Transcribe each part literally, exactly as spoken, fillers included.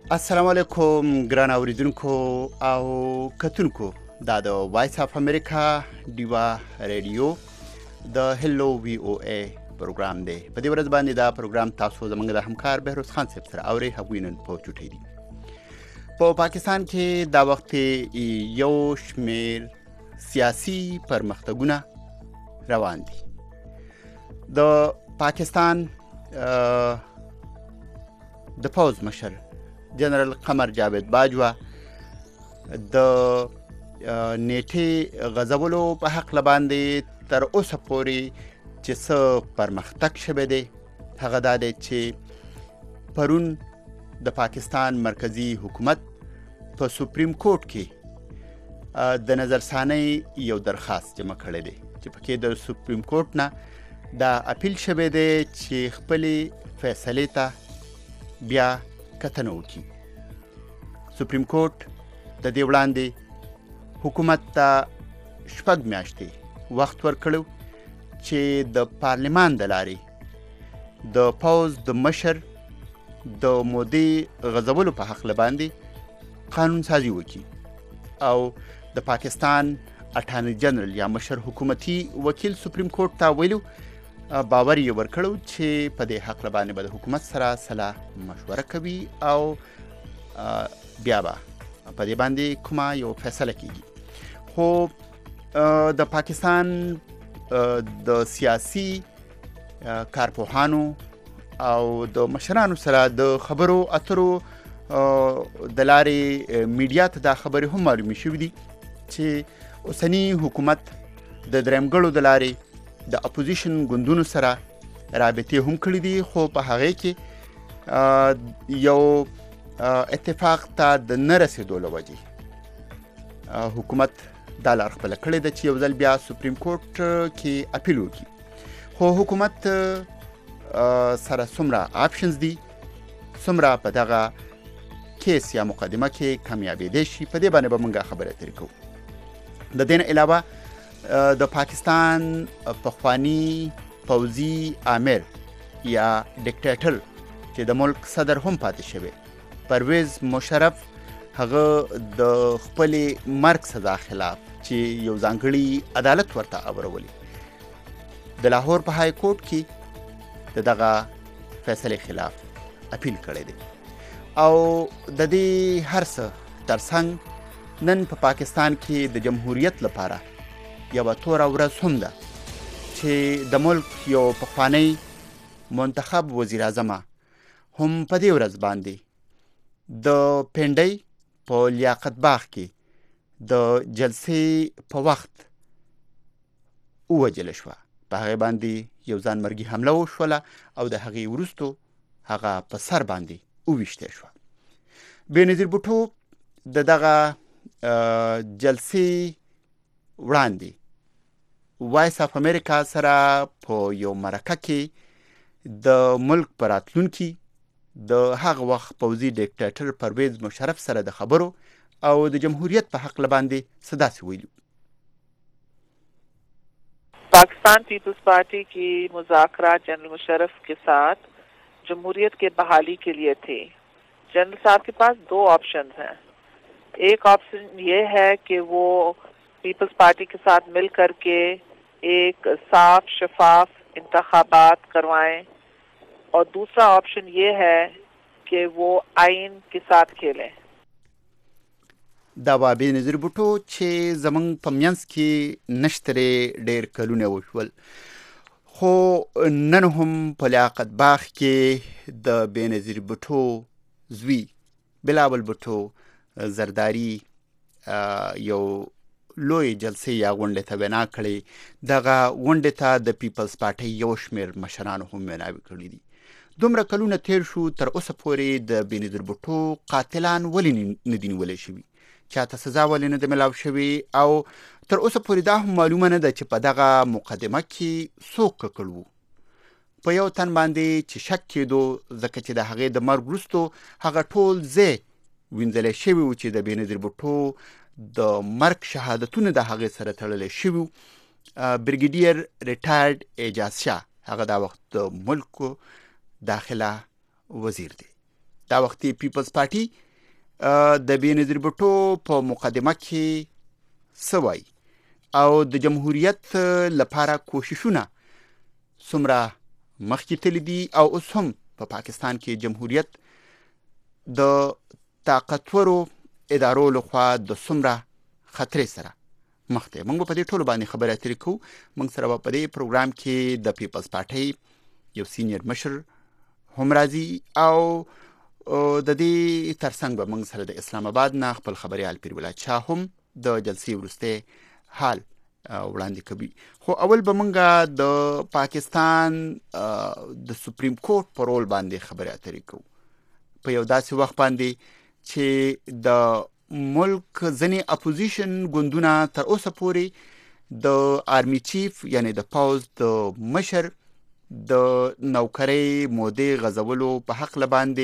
السلام علیکم ګران اوریدونکو او کتونکو دا د وایس اف امریکا دیوا ریډیو د هلو وی او ای پروګرام دی. په دې ورځ باندې دا پروګرام تاسو زموږ د همکار بهروز خان صاحب سره اوري هغوی نن په چوټي دي. په پاکستان کې دا وخت یو شمیر سیاسي پرمختګونه روان دي. د پاکستان د پوز مشر جنرال قمر جاوید باجوا د نیټې غځولو په حق باندې تر اوسه پورې چې څه پرمختګ شوی دی هغه دا دی چې پرون د پاکستان مرکزی حکومت په سپریم کورټ کې د نظرثانۍ یو درخواست جمع کړی دی چې پکې د سپریم کورټ نه دا اپیل شوی دی چې خپلې فیصلې ته بیا کتنه وکړي. سپریم کورټ د دې وړاندې حکومت ته شپږ میاشتې وخت ورکړو چې د پارلمان د لارې د پوز د مشر د مودې غځولو په حق باندې قانون سازي وکړي او د پاکستان اټارنی جنرال یا مشر حکومتي وکیل سپریم کورټ ته ویلو باور یې ورکړو چې په دې حق باندې به د حکومت سره صلاح مشوره کوي او بیا به په دې باندې کومه یو فیصله کیږي. خو د پاکستان د سیاسي کارپوهانو او د مشرانو سره د خبرو اترو د لارې میډیا ته دا خبرې هم معلومې شوې دي چې اوسنی حکومت د درېمګړو د لارې د اپوزیشن ګوندونو سره رابطې هم کړې دي، خو په هغې کې یو اتفاق ته د نه رسېدو له وجې حکومت دا لار خپله کړې ده چې یو ځل بیا سپریم کورټ کې اپیل وکړي. خو حکومت سره څومره آپشنز دي، څومره په دغه کیس یا مقدمه کې کامیابېدی شي، په دې باندې به موږ خبرې اترې کوو. د دې نه علاوه د پاکستان پخوانی پوځي امیر یا ډیکټیټر چې د ملک صدر هم پاتې شوی پرویز مشرف هغه د خپلې مرګ سزا خلاف چې یو ځانګړي عدالت ورته اورولي د لاهور په های کورټ کې د دغه فیصلې خلاف اپیل کړی دی. او د دې هر څه ترڅنګ نن په پاکستان کې د جمهوریت لپاره یوه توره ورځ هم ده چې د ملک یو پخوانی منتخب وزیر اعظم هم په دې ورځ باندې د پنډۍ په لیاقت باغ کې د جلسې په وخت ووژل شوه. په هغې باندې یو ځانمرګي حمله وشوله او د هغې وروستو هغه په سر باندې وویشتل شوه. بېنظیر بوټو د دغه جلسې وړاندې وایس اف امریکا سره په یو مرکه کې د ملک په راتلونکي د هغه وخت پوځي ډیکټیټر پرویز مشرف سره د خبرو او د جمهوریت په حق باندې څه داسې ویلي. Pakistan peoples party की मुज़ाकरात जनरल मुशर्रफ के साथ जमहूरियत के बहाली के लिए थे. जनरल साहब के पास दो ऑप्शन हैं. एक ऑप्शन ये है कि वो पीपल्स पार्टी के साथ मिल करके एक साफ शफाफ इंतखाबात करवाएं और दूसरा ऑप्शन ये है कि वो आइन के साथ खेलें. دا به بېنظیر بوټو چې زمونږ په منځ کې نشترې ډېر کلونه وشول، خو نن هم په لیاقت باغ کې د بېنظیر بوټو زوی بلاول بوټو زرداری یو لوی جلسې یا غونډې ته بنا کړې. دغه غونډې ته د پیپلز پارټۍ یو شمېر مشرانو هم بناوي کړي دي. دومره کلونه تیر شو، تر اوسه پورې د بېنظیر بوټو قاتلان ولې نه دي نیولی شوي، چاته سزا ولې نه ده ملاو شوي، او تر اوسه پورې دا هم معلومه نه ده چې په دغه مقدمه کې څوک ککړ وو. په یو تن باندې چې شک کېدو، ځکه چې د هغې د مرګ وروستو هغه ټول ځای وینځلی شوي و چې د بېنظیر بوټو د مرګ شهادتونه د هغې سره تړلی شوي و. بریګیډیر ریټایرډ اعجاز شاه هغه دا وخت د ملک داخله وزیر دی. دا وختي پیپلز پارټي د بېنظیر بوټو په مقدمه کې څه وایي او د جمهوریت لپاره کوششونه څومره مخکې تللی دي او اوس هم په پا پاکستان کې جمهوریت د طاقتورو ادارو لخوا د څومره خطرې سره مخ دی. موږ به په دې ټولو باندې خبرې اترې کوو. موږ سره به په دې پروګرام کې د پیپلز پارټۍ یو سینیر مشر هم راځي او د دې ترڅنګ به موږ سره د اسلام آباد نه خپل خبريال پیر ولایت شاه هم د جلسې وروستی حال وړاندې کوي. خو اول به موږ د پاکستان د سپریم کورټ په رول باندې خبرې اترې کوو په یو داسې وخت باندې چې د ملک ځینې اپوزیشن ګوندونه تر اوسه پورې د آرمی چیف یعنی د پوز د مشر د نوکرۍ مودې غځولو په حق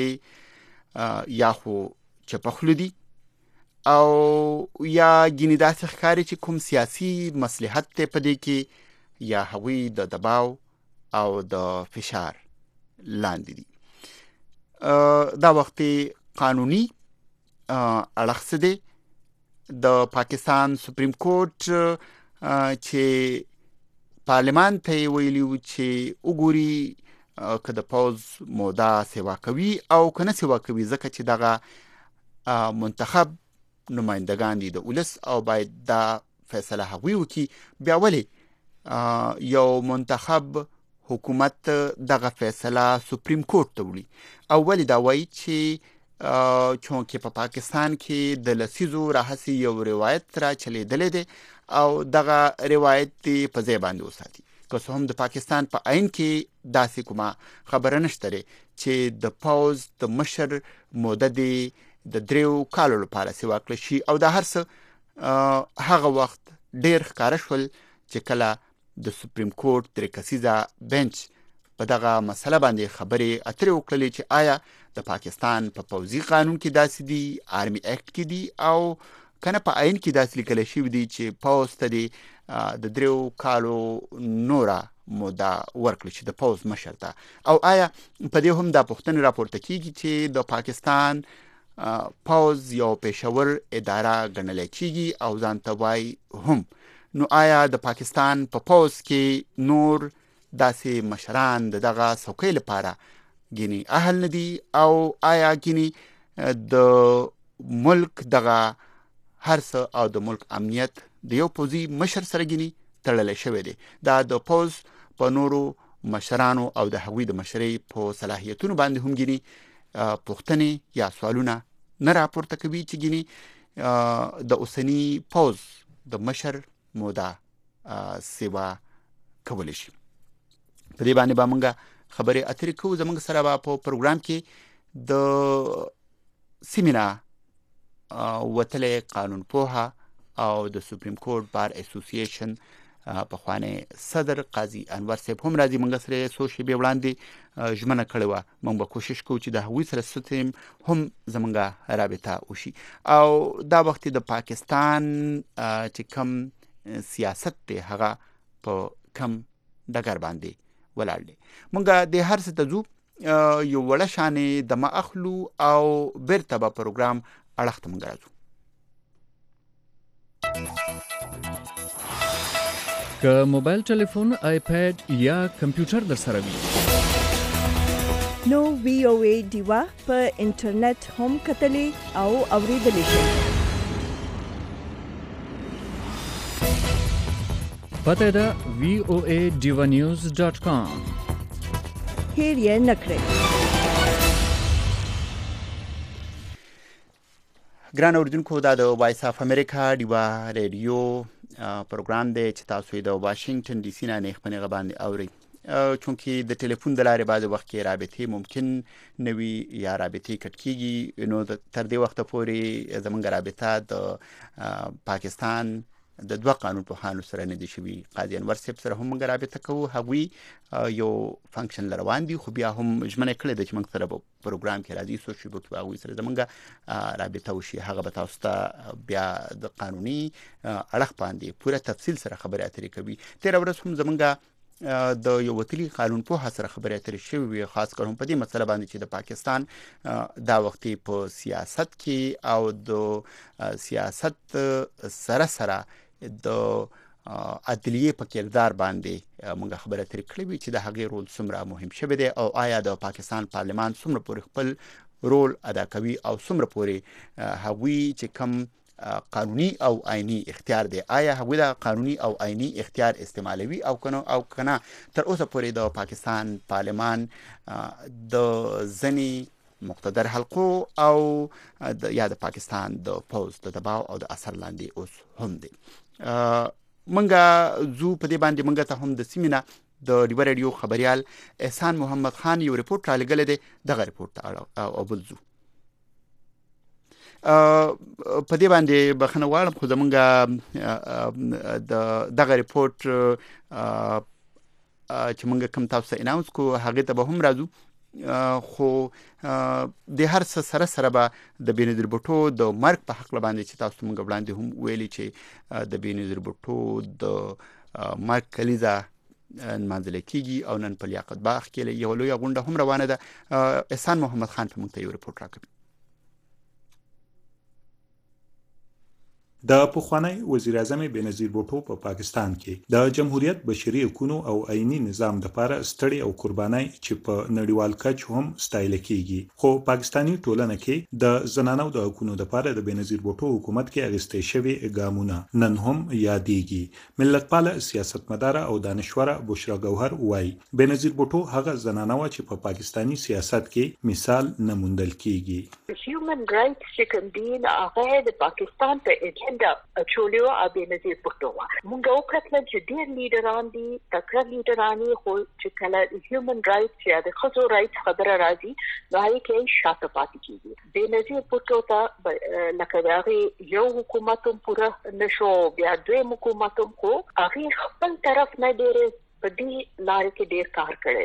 باندې یا خو چپخلو دي او یا ګینې داسې ښکاري چې کوم سیاسي مصلحت دی په دې کې یا هغوی د دباو او د فشار لاندې دي. دا وختي قانوني اړخ څه دی. د پاکستان سپریم کورټ چې پارلمان ته یې ویلي و چې وګوري که د پوز موده سیوا کوي او که نه سیوا کوي ځکه چې دغه منتخب نمایندگان دي د ولس او باید دا فیصله هغوی وکړي. بیا ولې یو منتخب حکومت دغه فیصله سپریم کورټ ته وړي او ولې دا وایي چې چونکه په پا پاکستان کې د لسیزو راهسي یو روایت را چلیدلی دی او دغه روایت دی په ځای باندې وساتي. که څه هم د پاکستان په عین کې داسې کومه خبره نشته دی چې د پوز د مشر موده دی د دریو کالو لپاره سیوا کړی شي او دا هر څه هغه وخت ډېر ښکاره شول چې کله د سپریم کورټ درې کسیزه بنچ په دغه مسله باندې خبرې اترې وکړلې چې آیا د پاکستان په پا پوځي قانون کې داسې دي، آرمی اکټ کې دي او کنه په عین کې داسې لیکل شوي دي چې پوز ته دي د دریو کالو نوره موده ورکړي چې د پوز مشر ته. او آیا په دې هم دا پوښتنه راپورته کیږي چې د پاکستان پوز یو پېښور اداره ګڼل کیږي او ځان ته وایي هم. نو آیا د پاکستان په پا پوز کې نور داسې مشران د دغه څوکۍ لپاره ګینی اهل ندي او آیا ګینی د ملک دغه هر څه او د ملک امنیت د یو پوځي مشر سره ګینی تړلی شوی دی. دا د پوز په نورو مشرانو او د هغوی د مشرۍ په صلاحیتونو باندې هم ګینی پوښتنې یا سوالونه نه راپورته کوي چې ګینی د اوسني پوز د مشر موده سیوا کولی شي. په دې باندې به موږ خبرې اترې کوو. زموږ سره به په پروګرام کې د سیمینا وتلی قانون پوهه او د سپریم کورټ بار اسوسییشن پخوانی صدر قاضي انور صاحب هم راځي. موږ سره څو شېبې وړاندې ژمنه کړې وه موږ به کوشش کوو چې د هغوی سره ستیم هم زموږ رابطه وشي. او دا وخت د پاکستان چې کم سیاست دی هغه په کم ډګر باندې ولاړ دی. موږ د هر څه ته ځو یو وړه شانې دمه اخلو او بیرته به پروګرام اړخ ته موږ راځو. که موبایل ټلیفون، آیپیډ یا کمپیوټر در سره وي نو وی او ای ډیوا په انټرنیټ هم کتلی او اوریدلی شئ. پته ده وی او ای ډیوا نیوز ډاٹ کام. هیر یې نکړئ. ګران اوریدونکو دا د وایس اف امریکا ډیوا ریډیو پروګرام دی چې تاسو یې د واشنگټن ډي سي نه نیغ په نیغه باندې اورئ. چونکې د ټلیفون د لارې بعضې وخت کې رابطې ممکن نه وي یا رابطې کټ کېږي. نو تر دې وخته پورې زموږ رابطه د پاکستان د دوه قانون پوهانو سره نه دي شوي. قاضي انور صاحب سره هم موږ رابطه کوو. هغوی یو فنکشن روان دي خو بیا هم ژمنه کړې ده چې موږ سره به پروګرام کې راځي څو شېبو کې به هغوی سره زموږ رابطه وشي. هغه به تاسو ته بیا د قانوني اړخ باندې پوره تفصیل سره خبرې اترې کوي. تېره ورځ هم زموږ د یو وتلي قانون په سره خبرې اترې شوې وي، خاص کر هم په دې مسله باندې چې د پاکستان دا وختي په سیاست کې او د سیاست سره سره د عدلیه په کردار باندې موږ خبرې اترې کړې وي چې د هغې رول څومره مهم شوی دی او آیا د پاکستان پارلمان څومره پورې خپل رول ادا کوي او څومره پورې هغوی چې کم قانوني او آئینی اختیار دی، آیا هغوی د قانوني او آئینی اختیار استعمالوي او کنه او کنه. تر اوسه پورې د پاکستان پارلمان د ځینې مقتدر حلقو او د یا د پاکستان د پوز د دباو او د اثر لاندې اوس هم دی. منګه زو په دې باندې منګه ته هم د سیمینه د ډیو رادیو خبريال احسان محمد خان یو ریپورت را لګل دی، دغه ریپورت او بل زو په دې باندې بخنه غواړم خو زمونږ د دغه ریپورت چې مونږ کوم تاسو اناونس کو هغه ته به هم راځو، خو د هر څه سره سره به د بېنظیر بوټو د مرګ په حق باندې چې تاسو مونږ وړاندې هم ویلي چې د بېنظیر بوټو د مرګ کلیزه نمانځل کېږي او نن په لیاقت باغ کې یو لویه غونډه هم روانه ده. احسان محمد خان په موږ ته یو ریپورت راکوي. د پخوانی وزیر اعظم بېنظیر بوټو په پا پاکستان کې د جمهوریت بشري حقوقو او آئینی نظام لپاره ستړي او قربانای چې په نړیوال کچ هم ستایل کیږي، خو پاکستانی ټولنه کې د زنانو د حقوقو لپاره د بېنظیر بوټو حکومت کې اغستې شوی ګامونه نن هم یادېږي. ملتپال سیاستمدار او دانشوره بشرا ګوهر وایي بېنظیر بوټو هغه زنانه و چې په پاکستانی سیاست کې مثال نه موندل کیږي. هیومن رائټس چې کوم دي هغه د پاکستان په دا چولیو ابي نظیر بوټو مونږ وکړل چې ډېر لیډران دي، تکړه لیډران خو چې کله هیومن رائټس یا د خزو رائټس خبره راځي نو هغه کې شاته پاتې کیږي. د نظیر بوټو ته لکه هغه یو حکومت هم پوره نشو، بیا دوی حکومت هم خو هغه خپل طرف نه ډېر په دې لارې کې ډېر کار کړی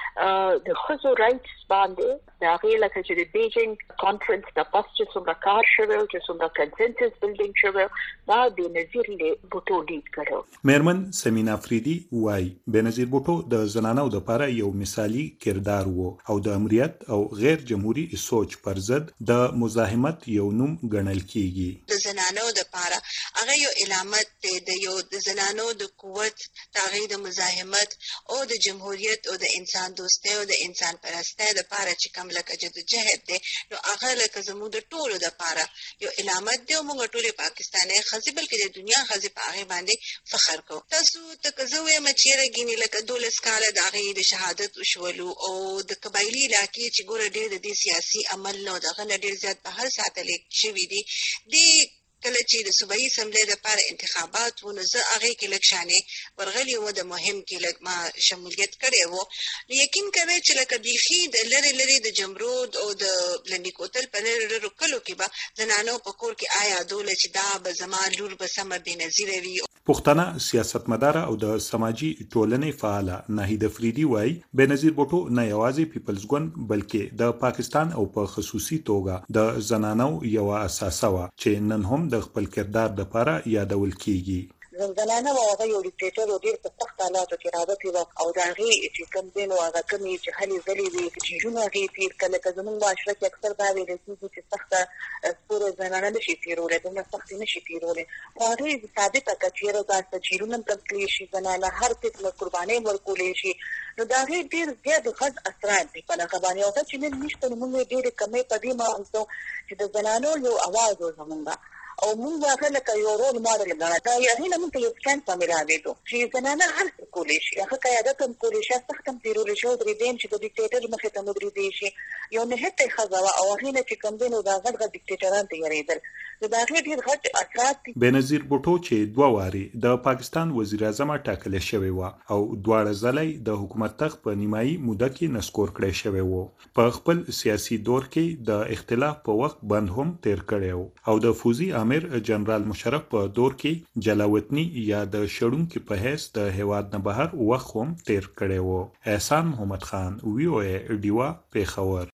دی. د خزو رائټس باندې د هغې لکه چې د بیجینګ کانفرنس نه پس چې څومره کار شوی او چې څومره کنسنسس بلډینګ شوی دا بېنظیر بوټو لیډ کړی. میرمن سمینا افریدي وایي بېنظیر بوټو د زنانو دپاره یو مثالي کردار و او د امریت او غیر جمهوري سوچ پر ضد د مزاحمت یو نوم ګڼل کیږي. د زنانو دپاره هغه یو علامت دی د یو د زنانو د قوت، د هغې د مزاحمت او د جمهوریت او د انسان دوستۍ او د انسان پرستۍ دپاره چې کوم لکه جدوجهد دی نو هغه لکه زموږ د ټولو دپاره یو علامت دی او موږ ټولې پاکستاني ښځې بلکې د دنیا ښځې په هغې باندې فخر کوو. تاسو ته که زه ویم چې یاره ګینې لکه دولس کاله د هغې د شهادت وشولو او د قبایلي علاقې چې ګوره ډېر د دې سیاسي عمل نه د هغه نه ډېر زیات بهر ساتلې شوي دي، دې کله چې د صوبایي اسمبلۍ لپاره انتخابات و نو زه هغې کې لږ شانې ورغلې وم، د مهم کې لږ ما شمولیت کړی و. نو یقین کوئ چې لکه بیخي د لرې لرې د جمرود او د لنډي کوتل په لرې لرو کلو کې به زنانو په کور کې آیا دوله چې دا به زما لور به سمه بېنظیره وي. پښتانه سیاستمداره او د سماجي ټولنې فعاله ناهید افریدي وایي بېنظیر بوټو نه یوازې پیپلز ګوند بلکې د پاکستان او په خصوصي توګه د زنانو یوه اساسه وه چې نن هم د خپل کردار دپاره یادول کیږي. زنانه و هغه یو ډیکټیټر و ډېر په سخت حالاتو کې راوتې وه او د هغې چې کوم ځای نو هغه کومې چې هلې ځلې وې جیجونه هغې تېر کړه. لکه زموږ معاشره کې اکثر دا ویل کېږي چې سخته سپوره زنانه نه شي تېرولی، دومره سختې نه شي تېرولی، خو هغې ثابته کړه چې یاره دا تجهیلونه هم تللی شي، زنانه هر قسمه قربانۍ هم ورکولی شي. نو د هغې ډېر زیات د ښځ اثرات دي په هغه باندې. هغه چې نن نشته نو موږ یې ډېرې کمۍ په دې مانځو چې د زنانو یو اواز و زموږ او موږ هغه لکه یو رول ماډل ګڼه. دا هغې نه موږ ته یو سټنډ په ملاوېدو چې زنانه هر څه کولی شي، هغه قیادت هم کولی شي، سخت هم تېرولی شي او درېدی هم چې د ډیکټیټر مخې ته ودرېدی شي. یو نهته یې ښځه وه او هغې نه چې کوم دی نو دا غټ غټ ډیکټیټران ته یېرېدل. نو د هغې ډېر غټ اثرات دي. بېنظیر بوټو چې دوه وارې د پاکستان وزیر اعظمه ټاکلی شوی وه او دواړه ځله د حکومت تخت په نیمایي موده کې نسکور کړی شوی و. په خپل سیاسي دور کې د اختلاف په وخت بند هم تیر کړی و او د فوزي امیر جنرال مشرف په دور کې جلاوطني یا د شړونکي په حیث د هیواد نه بهر وخت هم تیر کړی و. احسان محمد خان، وی او ای ډیوا، پیښور.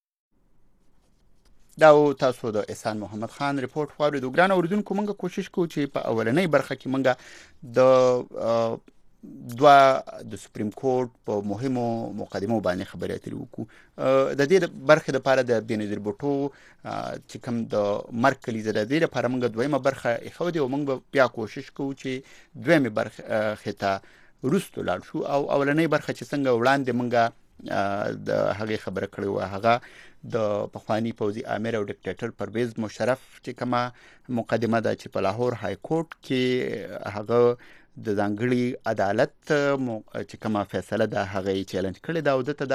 دا او تاسو د احسان محمد خان ریپورت واورئ. د ګران اوریدونکو موږ کوشش کوو چې په اولنۍ برخه کې موږ د دوه د سپریم کورټ په مهمو مقدمو باندې خبرې اترې وکړو. د دې برخې لپاره د بېنظیر بوټو چې کوم د مرګ کلیزه د دې لپاره موږ دویمه برخه ایښودې او موږ به بیا کوشش کوو چې دویمې برخې ته وروستو لاړ شو. او اولنۍ برخه چې څنګه وړاندې موږ د هغې خبره کړې وه هغه د پخواني پوځي امیر او ډیکټیټر پرویز مشرف چې کومه مقدمه ده چې په لاهور های کورټ کې هغه د ځانګړي عدالت چې کومه فیصله ده هغه یې چیلنج کړې ده او دته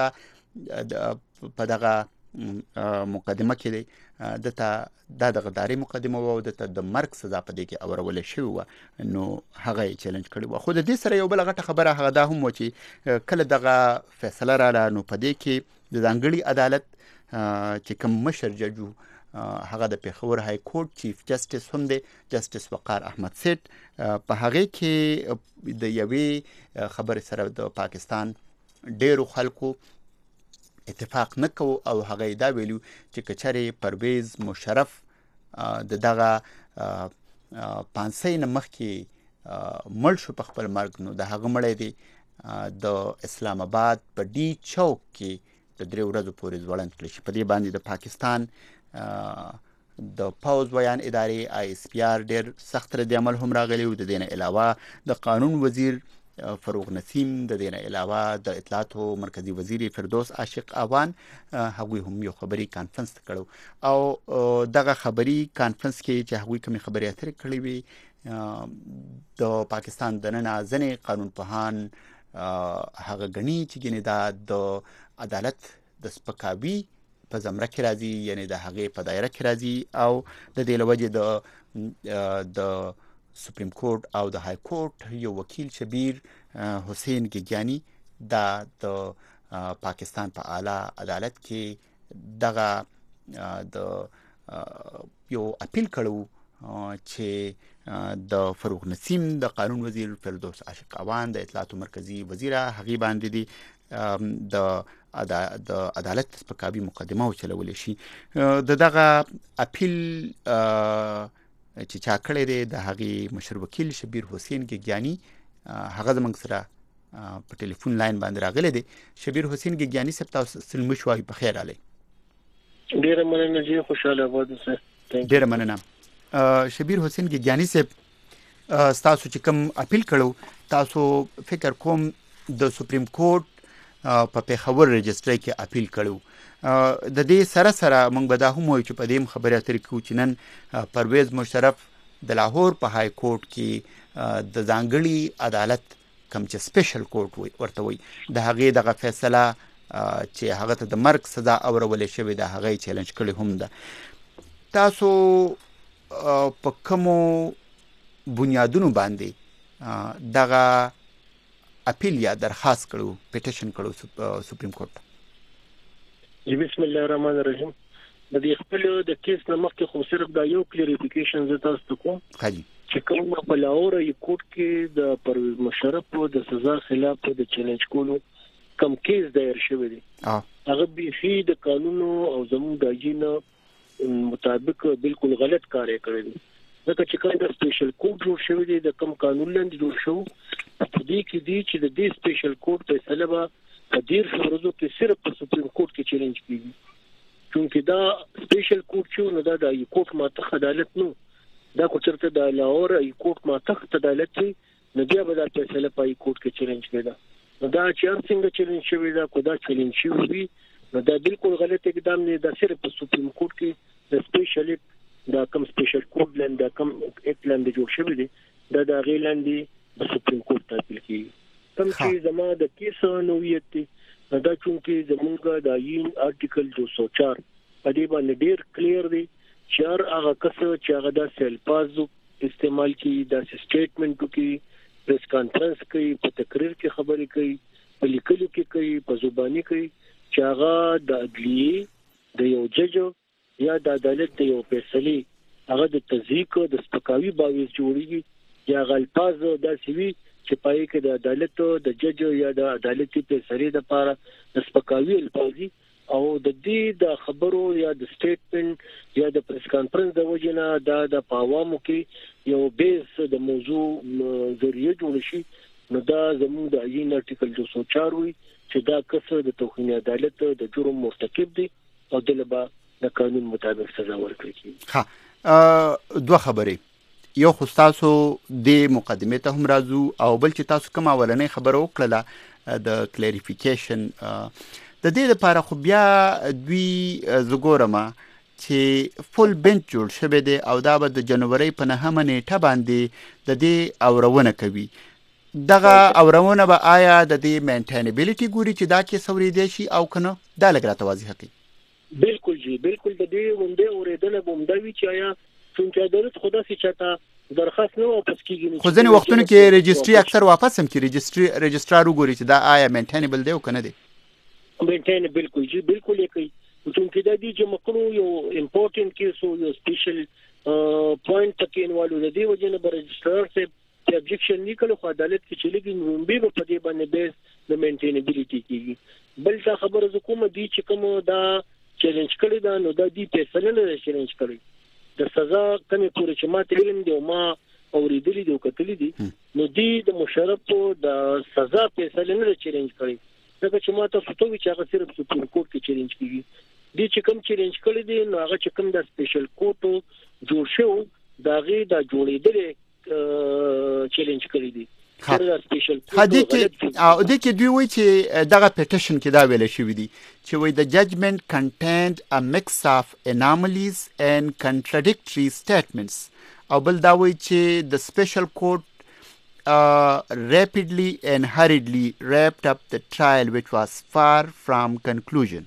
دا په دغه مقدمه کې دی دته دا د غداري مقدمه وه او دته د مرګ سزا په دې کې اورولې شوې وه نو هغه یې چیلنج کړې وه. خو د دې سره یو بله غټه خبره هغه دا هم وه چې کله دغه فیصله راله نو په دې کې د ځانګړي عدالت چې کوم مشر جج هغه د پیښور های کورټ چیف جسټس هم دی جسټس وقار احمد سیټ په هغې کې د یوې خبرې سره د پاکستان ډیرو خلکو اتفاق نه کوو او هغه یې دا ویلو چې که چېرې پرویز مشرف د دغه پانسۍ نه مخکې مړ شو په خپل مرګ نو د هغه مړی دی د اسلام آباد په ډي چوک کې د درې ورځو پورې ځوړند کړی شي. په دې باندې د پاکستان د پوځ ویان ادارې آی اس پی آر ډېر سخت رد عمل هم راغلی و. د دې نه علاوه د قانون وزیر فروغ نسیم د دې نه علاوه د اطلاعاتو مرکزی وزیر فردوس عاشق اعوان هغوی هم یو خبري کانفرنس کړو او دغه خبري کانفرنس کې چې هغوی کومې خبرې اترې کړې وي د پاکستان دننه ځینې قانون پوهان هغه ګڼي چې ګینې دا د عدالت د سپکاوي په زمره کې راځي یعنی د هغې په دایره کې راځي او د دې له وجې د د سپریم کورټ او د های کورټ یو وکیل شبیر حسین گیگیانی دا د پاکستان په اعلی عدالت کې دغه د یو اپیل کړو چې د فروغ نسیم د قانون وزیر فردوس عاشق اعوان د اطلاعاتو مرکزی وزیر هغې باندې دی د د عدالت سپکاوي مقدمه وچلولی شي. د دغه اپیل چې چا کړی دی د هغې مشر وکیل شبیر حسین گیگیانی هغه زموږ سره په ټلیفون لاین باندې راغلی دی. شبیر حسین گیگیانی صاحب تاسو سلمو شوي په خیر رالی. ډېره مننه جی خوشحاله آباد اوسئ. ډېره مننه. شبیر حسین گیگیانی صاحب تاسو چې کوم اپیل کړو تاسو فکر کوم د سپریم کورټ په پیښور رجسټرۍ کې اپیل کړو. د دې سره سره موږ به دا هم وایو چې په دې هم خبرې اترې کوو چې نن پرویز مشرف د لاهور په های کورټ کې د ځانګړي عدالت کوم چې سپیشل کورټ ورته وایي د هغې دغه فیصله چې هغه ته د مرګ سزا اورولې شوې ده هغه یې چیلنج کړې هم ده. تاسو په کومو بنیادونو باندې دغه اپیل یا درخواست کړو پیټیشن کړو سپریم کورټ؟ بسم الله الرحمن الرحیم. د دې خپل د کیس نه مخکې خو صرف دا یو کلیریفیکیشن زه تاسو ته کوم چې کوم په لاهور ای کورټ کې د پرویز مشرف د سزا خلاف د چیلنج کولو کم کیس دایر شوی دی هغه به د قانون او زموږ د جین مطابق بالکل غلط کار کړی دی. ځکه چې کله د سپیشل کورټ جوړ شوی دی د کم قانون لاندې جوړ شو په دې کې دی چې د دې سپیشل کورټ فیصله به په ډیر ورځو کې صرف په سپریم کورټ کې چیلنج کیږي. چونکه دا سپیشل کورټ شو نو دا د ای کورټ ماته عدالت نو دا کو چرته د لاهور ای کورټ ماته عدالت دی نو بیا به دا فیصله په ای کورټ کې چیلنج کېده. نو دا چې څنګه چیلنج شوی دا کو دا چیلنج شوی نو دا بالکل غلط اقدام نه دا صرف په سپریم کورټ کې د سپیشل دا کم سپیشل کورټ لاند دا کم اټ لاند جوړ شوی دی دا د غیلاندې د سپریم کورټ ته اپیل کیږي. کوم چې زما د کیس نوعیت دی دا چونکه زمونږ د عین آرټیکل دو سو چار په دې باندې ډیر کلیر دی چې هر هغه کس چې هغه د سلپاز استعمال کوي د سټیټمنټ کوي پریس کانفرنس کوي په تقریر کې خبرې کوي په لیکلو کې کوي په زبانی کوي چې هغه د عدلیه د یو جج یا د عدالت د یو فیصله هغه د تزیق د سپکاوي باوجود جوړیږي یا غلطاز د سوي چې پای کې د عدالت د جج یا د عدالتي فیصله د لپاره د سپکاوي الفاظي او د دې د خبرو یا د سټیټمنټ یا د پریس کانفرنس د وجنه د د پاوامو کې یو بیس د موضوع ذریعہ جوړ شي نو دا زموږ د عین آرټیکل دو سو چار وی چې دا کس د توهین عدالت د جرم مرتکب دی او دلته د قانون مطابق سزا ورکړي. ها دوه خبرې، یو خو تاسو د مقدمه ته هم راځو او بل چې تاسو کوم اولنۍ خبره وکړه د کلیریفیکیشن د دې لپاره خو بیا دوی زګورما چې فول بنچ جوړ شوی دی او دا به د جنوري په نهمه نیټه باندې د دې اورونه کوي. دغه اورونه به آیا د دې مینټینبیلیټي ګوري چې دا کې سوري شي او کنه؟ دا لګ راته واضح کړئ. بالکل جی بالکل د دې وندې اورېدنه بومدوي چې آیا څنګه عدالت خدا سي چاته درخواست نه واپس کیږي. خو ځینې وختونو کې رجستري اکثر واپس هم کې رجستري رجسترار وګوري چې دا آیا مینټینبل دی او کنه دی. مینټین بالکل جی بالکل یې کوي. څنګه دا دي چې مکرو یو امپورټنت کیس او یو سپیشل پوینټ تکي انوالو د دې وجه نه بر رجسترار سره چې ابجیکشن نکړو خو عدالت کې چې لګي نو به په دې باندې بیس د مینټینبیلیټي کیږي. بل څه خبره ز کوم دي چې کوم دا چیلنج کړی دا نو د دې فیصله نه چیلنج کړی د سزا کمی پورې چې ما ته علم دی او ما اوریدلې دی او کتلې دي نو دې د مشرف د سزا فیصله نه چیلنج کړی. دا چې ما ته څه وی چې هغه صرف سپریم کورټ کې چیلنج کیږي. دې چې کوم چیلنج کړی دی نو هغه چې کوم د سپیشل کورټ جوړ شو دا غي دا جوړېدل چیلنج کړی دی. هدي کې او د کې دوی وی چې دغه پټیشن کې دا ویل شوی دی چې وی the judgment contained a mix of anomalies and contradictory statements او بل دا وی چې the special court uh, rapidly and hurriedly wrapped up the trial which was far from conclusion.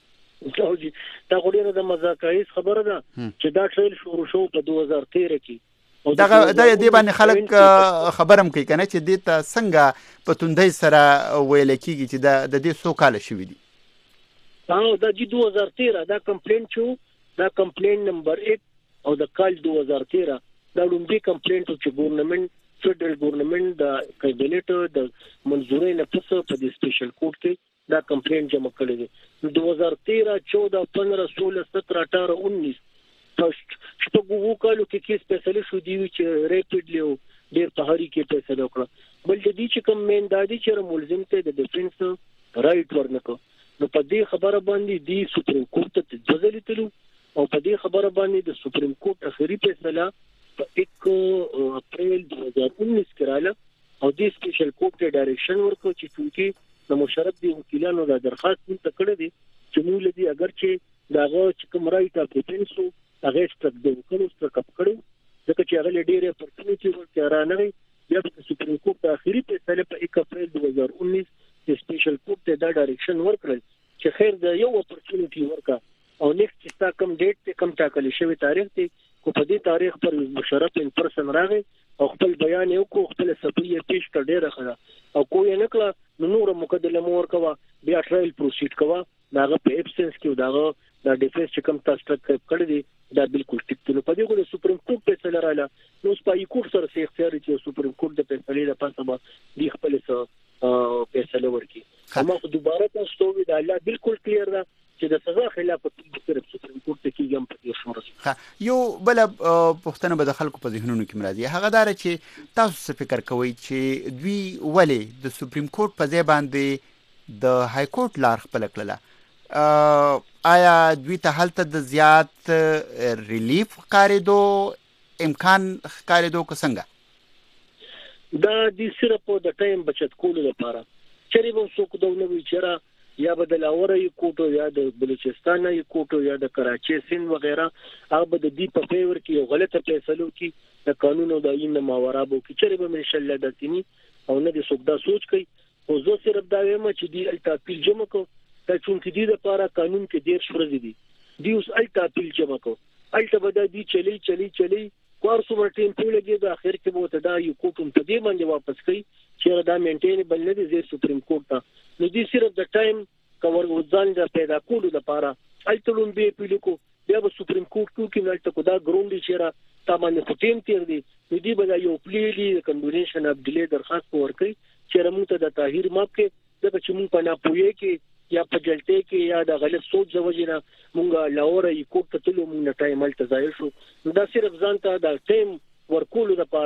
دا غوډیره د مذاکرې خبره ده چې دا ټریل شروع شو په دوه هزار تیره کې. دا د دې باندې خلک خبرم کوي کنه چې دې ته څنګه په توندۍ سره ویل کیږي چې دا د دې سو کال شوی دي. او دا چې دوه هزار تیره دا کمپلینټ شو دا کمپلینټ نمبر یک او د کال دوه هزار تیره دا لومړی کمپلینټ چې ګورنمنت فدرال ګورنمنت د کابینټ د منځوري نه پس په دې سپیشل کورټ کې دا کمپلینټ جمع کړی دی. دوه هزار تیره چودہ پندرہ سولہ سترہ اٹھارہ انیس شپږ وو کالو کې کیس فیصله شو دی چې ریپیډلی او ډیر تحری کې فیصله وکړه. بل د دې چې کوم مین دادی چې ملزم ته د ډیفنس رائټ ورنکو نو په دې خبره باندې دی سپریم کورټ ته ځځلې تلو او په دې خبره باندې د سپریم کورټ اخري فیصله په یک اپریل دوه هزار انیس کې رااله او د سپیشل کورټ ته ډایریکشن ورکړ چې چې د مشرف دی وکیلانو د درخواست ته کړی دی چې موږ لدی اگر چې داغه چې کوم رائټ اف ډیفنس هغه ستک د وکړو ستک کړو ځکه چې هغه ډیره اپورتونټی ورته رانغی بیا د سپریم کورټ اخري فیصله په یک اپریل دوه هزار انیس د سپیشل کورټ ته دا ډایریکشن ورکړل چې خیر د یو اپورتونټی ورکا او نیکسټ چې کم ډیټ ته کم ټاکل شوی تاریخ دی کو په دې تاریخ پر مشرف ان پرسن راغی او خپل بیان یو کو خپل سپریه پیش کړ ډیره خړه او کوی نه کړه نو نور مقدمه ورکوا بیا ټرایل پروسید کوا داغه په ابسنس کې داغه دا ډیفنس چې کوم تاسو ټاک کړی دی دا بالکل ټیک دی. په دې کې سپریم کورټ فیصله رااله نو سپای کورټ سره څه اختیار چې سپریم کورټ د فیصلې لپاره به دی خپل څه فیصله ورکړي. اما دوباره تاسو ته دا الله بالکل کلیر ده چې د سزا خلاف صرف سپریم کورټ کې یم په شمار. یو بل پښتنه به د خلکو په ذهنونو کې مرادي هغه دار چې تاسو څه فکر کوئ چې دوی ولې د سپریم کورټ په ځای باندې د های کورټ لار خپل کړله؟ آیا دوی ته هلته د زیات ریلیف ښکارېدو امکان ښکارېدو که څنګه؟ دا د صرف د ټایم بچت کولو لپاره چېرې به څوک دا نه وي چې یا به د لاهور یو کوټو یا د بلوچستان یو کوټو یا د کراچي سند وغیرہ هغه به د دې په فیور کې یو غلطه فیصله وکړي د قانون او د آئین ماورا به کې چېرې به انشاءالله دتنی او نه د څوک دا سوچ کوي او زه صرف دا وایم چې دی التاپیل جمع کو دا چونکې دې لپاره قانون کې ډیر شورز دي دی اوس التاپیل جمع کو الته به د دې چلی چلی چلی کور څومره ټیم په لګي د اخر کې به ته دا یو کوټم په دې باندې واپس کوي چې دا مینټین بل نه دي زیر سپریم کورټ ته نو دې صرف د ټایم کور وځان د پیدا کولو لپاره الته لون به پیلکو بیا به سپریم کورټ کې نه ته دا ګروند شي را تامه په ټیم تیر دي نو دې به یو پلیلی کنډونیشن اف ډیلی درخواست ورکړي چې موږ ته د طاهر ماپ کې د چې موږ په ناپوهي کې یا په جلته کې یا د غلط سوچ زوجنه مونږه لاور یې کوټ ته تلو مونږ ټایم الته ځای شو نو دا صرف ځان ته د ټایم ورکول لپاره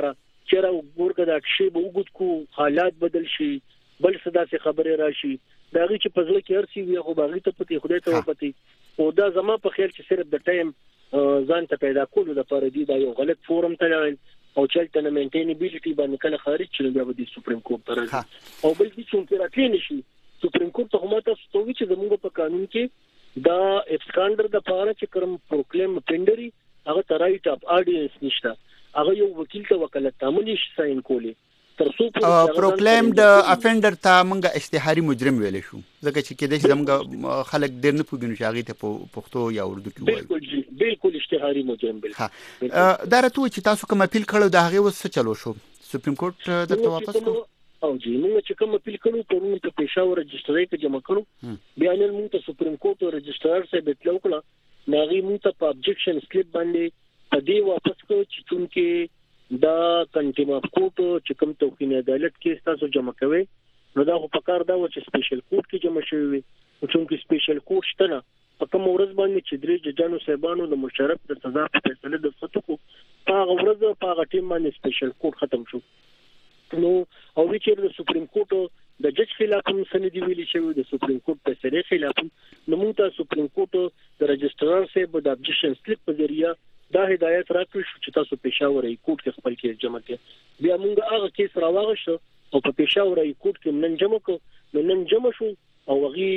چیرې ورګه دا شی به وګد کو حالات بدل شي بل صدا څه خبره راشي دا غي چې پزله کې هرڅي وي خو باغی ته پتی خدای ته پتی او دا زما په خیال چې صرف د ټایم ځان ته پیدا کولو لپاره دی دا یو غلط فورم ته لاړ او چلته نه مینټینبیلیټي باندې کله خارج شول بیا د سپریم کورټ ته راځي او بل چې څنګه راځي نشي سپریم کورټ ته هم تاسو ته وی چې زموږ په قانون کې دا اکسکانډر د پاره چې کوم پروکلیم پینډري هغه ته رائټ اپ اډینس نشته هغه یو وکیل ته وکالت تعامل ساين کولی ترڅو پروکلیم د افندر ته موږ اشتهاري مجرم ویل شو ځکه چې کېدای شي زموږ خلک ډېر نه پوهیږي چې هغه ته پښتو یا اردو کې وایي بالکل بالکل اشتهاري مجرم بالکل دا راته چې تاسو کوم اپیل کړو دا هغه وسه چلو شو سپریم کورټ درته واپس کړو او جی موږ چې کوم اپیل کړو پرون ته پېښور رجسټري کې جمع کړو بیا نن موږ ته سپریم کورټ رجسټرار سره بیت لوکلا ناغي موږ ته په ابجیکشن سلیپ باندې پدې واپس کړو چې چونکه دا کنټیم اف کورټ چې کوم توقین عدالت کې تاسو جمع کوي نو دا په کار دا و چې سپیشل کورټ کې جمع شوی وي او چونکه سپیشل کورټ شته نه په کوم ورځ باندې چې درې ججانو صاحبانو د مشرف د سزا په فیصله د فتو په ورځ په هغه ټیم باندې سپیشل کورټ ختم شو نو او چې د سپریم کورټ د جج خلاف هم سندې ویلي شوی د سپریم کورټ په سره خلاف نو موږ ته سپریم کورټ د رجسټرار صاحب د ابجیکشن سلیپ په ذریعہ دا هدایت راکړل شو چې تاسو پېښور ای کوټ کې خپل کیس جمع کړئ بیا موږ هغه کیس راوغښتو او په پېښور ای کوټ کې نن جمع کو نن جمع شو او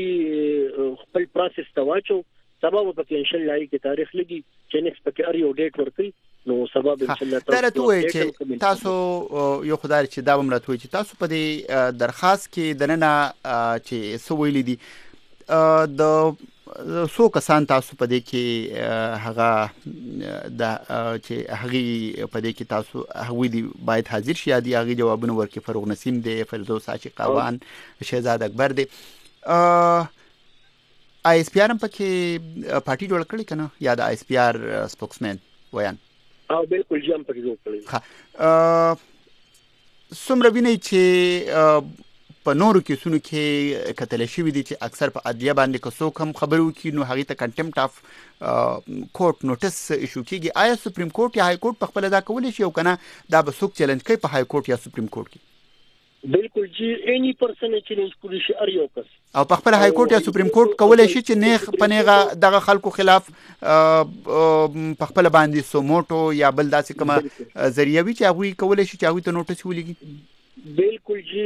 هغه خپل پروسس ته واچو سبب په کې ان شاء الله کې تاریخ لګي چې نکس پکې ار یو ډیټ ورکړي نو سبب ان شاء الله تاسو چې تاسو یو خدای چې دا ومرته وي چې تاسو په دې درخواست کې دننه چې سو ویلې دي د سو کسان تاسو په دې کې هغه د چې هغه په دې کې تاسو هغه دی باید حاضر شي دی هغه جوابونه ورکړي فروغ نسیم دی فردوس عاشق قوان شهزاد اکبر دی آی اس پی آر هم پکې پارټي جوړ کړی کنه یا د آی اس پی آر سپوکسمن ویان او بالکل جام پکې جوړ کړی ها څومره ویني چې په نورو کیسونو کې کتل شوی دي چې اکثر په ادیه باندې کوڅو کم خبرو کې نو هغه ته کنټمپټ اف کورټ نوټس ایشو کیږي آیا سپریم کورټ یا های کورټ په خپل دا کول شي او کنه دا به څوک چیلنج کوي په های کورټ یا سپریم کورټ کې بالکل جی اني پرسن چیلنج کولی شي ار یو کس او په خپل های کورټ یا سپریم کورټ کولای شي چې نه پنيغه دغه خلکو خلاف په خپل باندې سوموټو یا بل داسې کومه ذریعہ وی چې هغه کولای شي چې هغه ته نوټس ولګي بالکل جی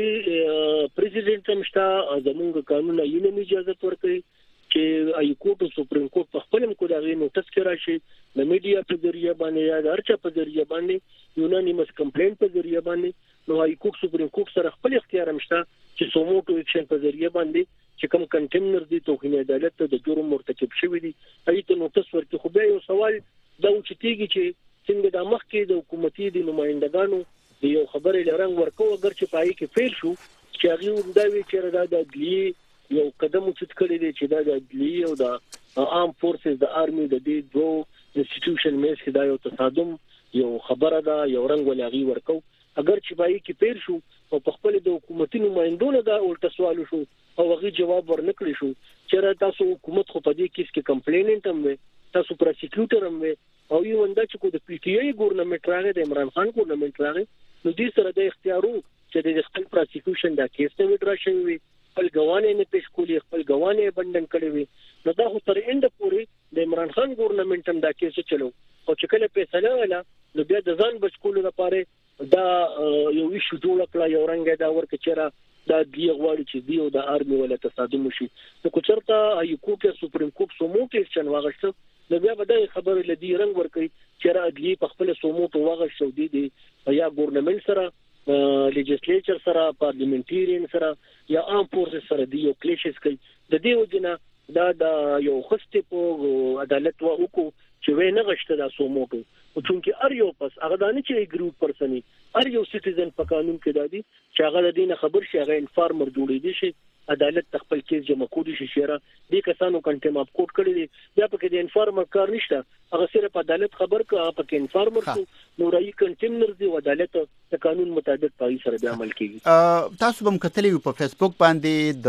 پریزیدنت مشتا زمونږ قانون یې نه اجازه ورکړي چې ای کورټ او سپریم کورټ په خپل کو دا غي نوټس کې راشي د میډیا په ذریعہ باندې یا د هرچا په ذریعہ باندې یونانیمس کمپلینټ په ذریعہ باندې نو ای کورټ سپریم کورټ سره خپل اختیار مشتا چې سوموټو ایکشن په ذریعہ باندې چې کوم کنټینر دي توهین عدالت ته د جرم مرتکب شوی دي ای ته نوټس ورکړي خو به یو سوال دا و چې تیږي چې څنګه د مخ کې د حکومتي د نمائندګانو د یو خبرې لرنګ ورکو اگر چې پای کې فیل شو چې هغه دا وی چې دا د عدلی یو قدم چې کړی دی چې دا د عدلی او د عام فورسز د آرمي د دې دوه انسټیټیوشن مېس کې دا یو تصادم یو خبره ده یو رنګ ولغي ورکو اگر چې پای کې فیل شو او په خپل د حکومتي نمائندونو دا الټ سوال شو او هغه جواب ورنکړي شو چې تاسو حکومت خو په دې کیس کې کمپلیننټ هم وي تاسو پروسیکیوټر هم وي او یو انده چې کو د پی ټی آی ګورنمنت راغی د عمران خان ګورنمنت راغی نو دې سره د اختیارو چې د خپل پروسیکیوشن دا کیس ته وډرا شوی وي خپل ګوانې نه پېښ کولی خپل ګوانې بندن کړی وي نو دا خو تر انده پورې د عمران خان ګورنمنت هم دا کیس چلو او چې کله فیصله ولا نو بیا د ځان بچ کولو لپاره دا یو ایشو جوړ کړ یو رنګ دا ورکه چیرې دا دی غواړي چې دی او د آرمي ولا تصادم شي نو کو چرته یو کوټه سپریم کورټ سومو کې چن واغښت نو بیا به دا خبره لدی رنګ ورکړي چې را عدلی په خپل سومو ته واغښت دی دی یا ګورنمنت سره لیجسلیچر سره پارلیمنټریان سره یا عام فورسز سره دی یو کلیشز کوي د دې وجنه دا د یو خسته په عدالت و وکړو چې وې نه غشته د سوموټو او چې ار یو پس هغه دانه چې ګروپ پرسنی ار یو سټیزن په قانون کې دادی چې هغه د دینه خبر شي هغه انفارمر جوړې دي شي عدالت خپل کیس جمع کولی شي شیره دې کسانو کنټم اپ کوټ کړی دي بیا په کې د انفارمر کار نشته هغه صرف عدالت خبر کا په کې انفارمر کو نو راي کنټینر دی عدالت د قانون مطابق پای سره د عمل کیږي تاسو هم کتلې په فیسبوک باندې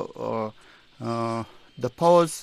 د د پاوز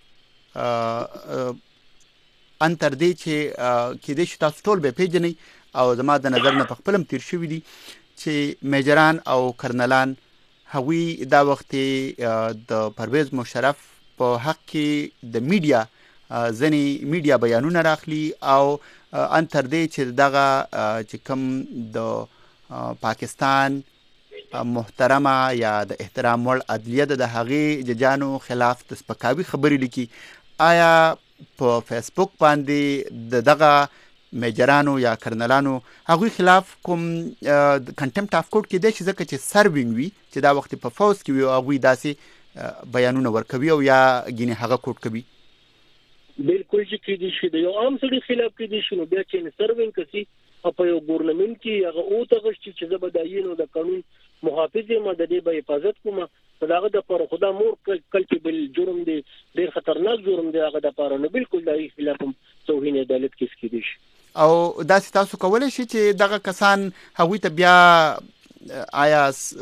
سروینګ ان تر دې چې کې دې تاسو ټول به پیژنئ او زما د نظر نه په خپلم تیر شوي دي چې میجران او کرنلان هغوی دا وخت د پرویز مشرف په حق کې د میډیا ځینې میډیا بیانونه راخلي او ان تر دې چې دغه چې کوم د پاکستان محترمه یا د احترام وړ عدلیه د هغې ججانو خلاف د سپکاوي خبرې لیکي. آیا په فیسبوک باندې د دغه میجرانو یا کرنلانو هغوی خلاف کوم کنټمپټ اف کورټ کېدای شي ځکه چې سروینګ وي چې دا وخت په فوز کې وي او هغوی داسې بیانونه ورکوي او یا ګینې هغه کوټ کوي؟ بالکل چې کېدای شي د یو عام سړي خلاف کېدای شي، نو بیا چې سروینګ کسي په یو ګورنمنت کې هغه او ته غشتي چې زه به د عین او د قانون محافظ یم، د دې به حفاظت کوم، دغه د پر خدا مور کلچبل جرم دی، ډیر خطرناک جرم دی، هغه د پاره نه بالکل د خلاف توهین عدالت کیس کېدی شي. او داسې تاسو کولی شي چې دغه کسان هغوی ته بیا آیا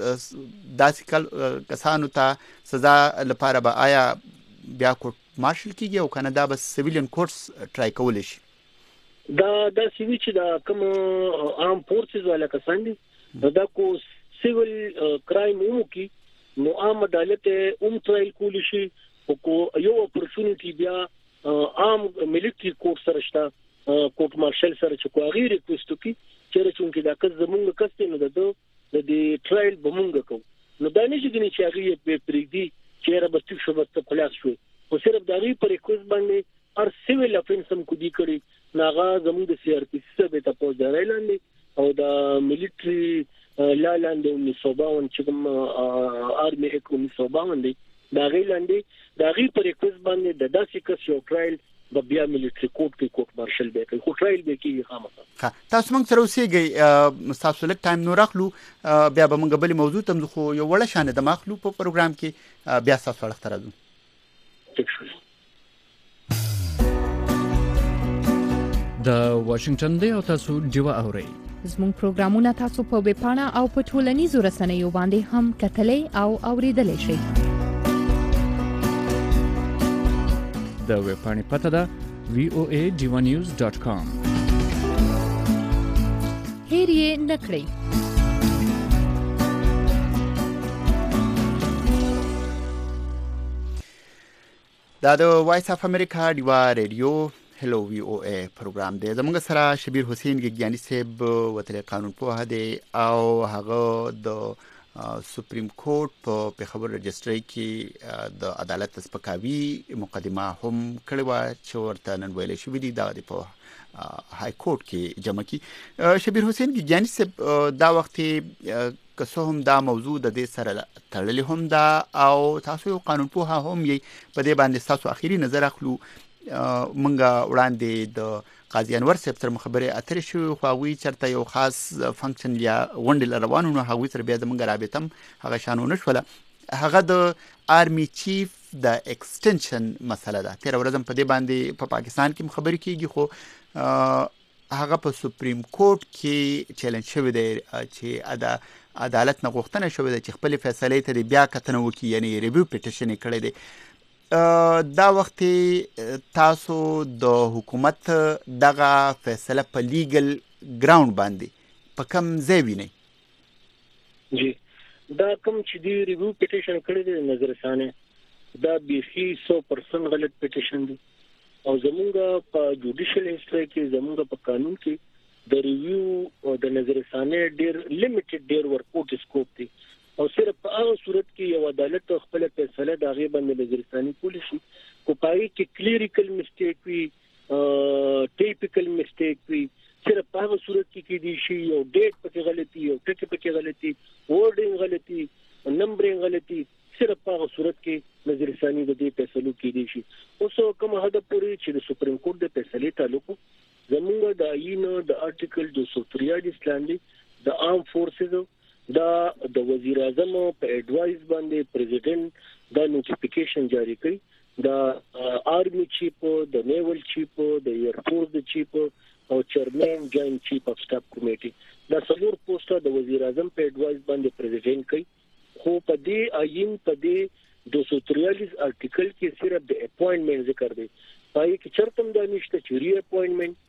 داسې کسانو ته سزا لپاره به آیا بیا کورټ مارشل کیږي او کنه دا به سیویلین کورټس ټرای کولی شي؟ دا دا سیوی چې دا کوم عام فورسز والا کسان دي دا کو سیویل کرایم مو کی نو عام عدالت اوم ټرایل کولی شي او کو یو اپورچونټی بیا عام ملټری کورټ سره شته، کورټ مارشل سره چې کو غیر ریکوست کی چې چونکې دا کس زمونږ کس نه ده د دې ټرایل بمونږ کو نو دا نه چې چې هغه په پریدي چې را بستو شو بس خلاص شو او صرف دا غي پر ریکوست باندې ار سیویل افنس هم کو دی کړی ناغه زموږ د سی آر پی سی به تاسو درای لاندې او د ملټری لا لاندې انیس سو باون چې کوم آرمي اکو انیس سو باون دی دا غي لاندې دا غي پر ریکوست باندې د داسې کس یو ټرایل د بیا ملټری کوټ کې کوټ مارشل به کوي، خو ټرایل به کیږي خامخا. ها تاسو موږ سره اوسېږئ، تاسو لږ ټایم نور اخلو، بیا به موږ بلې موضوع ته مخ یو وړه شانه د ماخلو په پروګرام کې بیا تاسو سره ترازو. د واشنگټن دی او تاسو ډیوا اورئ. زموږ پروګرامونه تاسو په ویب پاڼه او په ټولنیزو رسنیو باندې هم کتلای او اوریدلای شئ. د ویب پاڼې پته ده وی او ای ډیوا نیوز ډاٹ کام. هیر یې نکړئ. دا د وایس اف امریکا ډیوا ریډیو هلو وی او ای پروګرام دی. زموږ سره شبیر حسین ګیګیانی صاحب وتلی قانون پوه دی او هغه د سپریم کورټ په پیښور رجسټري کې د عدالت سپکاوي مقدمه هم کړې وه چې ورته نن ویلی شوي دي دغه د په های کورټ کې جمع کی. شبیر حسین ګیګیانی صاحب دا وخت که څه هم دا موضوع د دې سره تړلې هم ده او تاسو یو قانون پوه هم یې په دې باندې ستاسو اخیری نظر اخلو. منګه وړاندې د قاضي انور صاحب سره خبرې اترې شوې خو هغوی چېرته یو خاص فنکشن یا غونډې روانو نو هغوی سره بیا زموږ رابطه هم هغه شان ونه شوله. هغه د آرمي چیف د ایکسټنشن مسله ده. تېره ورځ هم په دې باندې په پاکستان کې هم خبرې کېږي خو هغه په سپریم کورټ کې چیلنج شوی دی چې ادا عدالت نه غوښتنه شوې ده چې خپلې فیصلې ته بیا کتنه وکړي، یعنی ریویو پیټیشن یې کړی دی. دا وخت تاسو د حکومت دغه فیصله په لیګل ګراوند باندې په کوم ځای وینئ؟ جی دا کوم چې دی ریویو پیټیشن کړی دی نظر ثانیه دا بیخي سو پرسنټ غلط پیټیشن دی او زمونږ په جوډیشل هسټری کې زمونږ په قانون کې د ریویو او د نظر ثانیه ډیر لیمیټډ ډیر ورکوټ سکوپ دی او صرف په هغه صورت کې یو عدالت خپل فیصله د هغې باندې نظرثاني کولی شي خو په هغې کې کلیریکل مسټیک وي، ټیپیکل مسټیک وي، صرف په هغه صورت کې کېدای شي یو ډیټ پکې غلطي، یو ټکي پکې غلطي، ورډینګ غلطي، نمبرینګ غلطي، صرف په هغه صورت کې نظرثاني د دې فیصلو کېدای شي. اوس کوم حد پورې چې د سپریم کورټ د فیصلې تعلق زموږ د آئین د آرټیکل دو سو تریالیس لاندې د عام فورسز دا د وزیر اعظم په ایڈوایز باندې پریزیډنټ دا نوټیفیکیشن جاری کړي، د آرمی چیف، د نیول چیف، د ایر فورس د چیف او چیرمن جوائنٹ چیف اف سٹاف کمیټي دا څلور پوسټه د وزیر اعظم په ایڈوایز باندې پریزیډنټ کوي. خو په دې آئین په دې دو سو تریالیس آرټیکل کې صرف د اپوینټمنٹ ذکر دی، پای کې چرته د نشته چې ری اپوینټمنٹ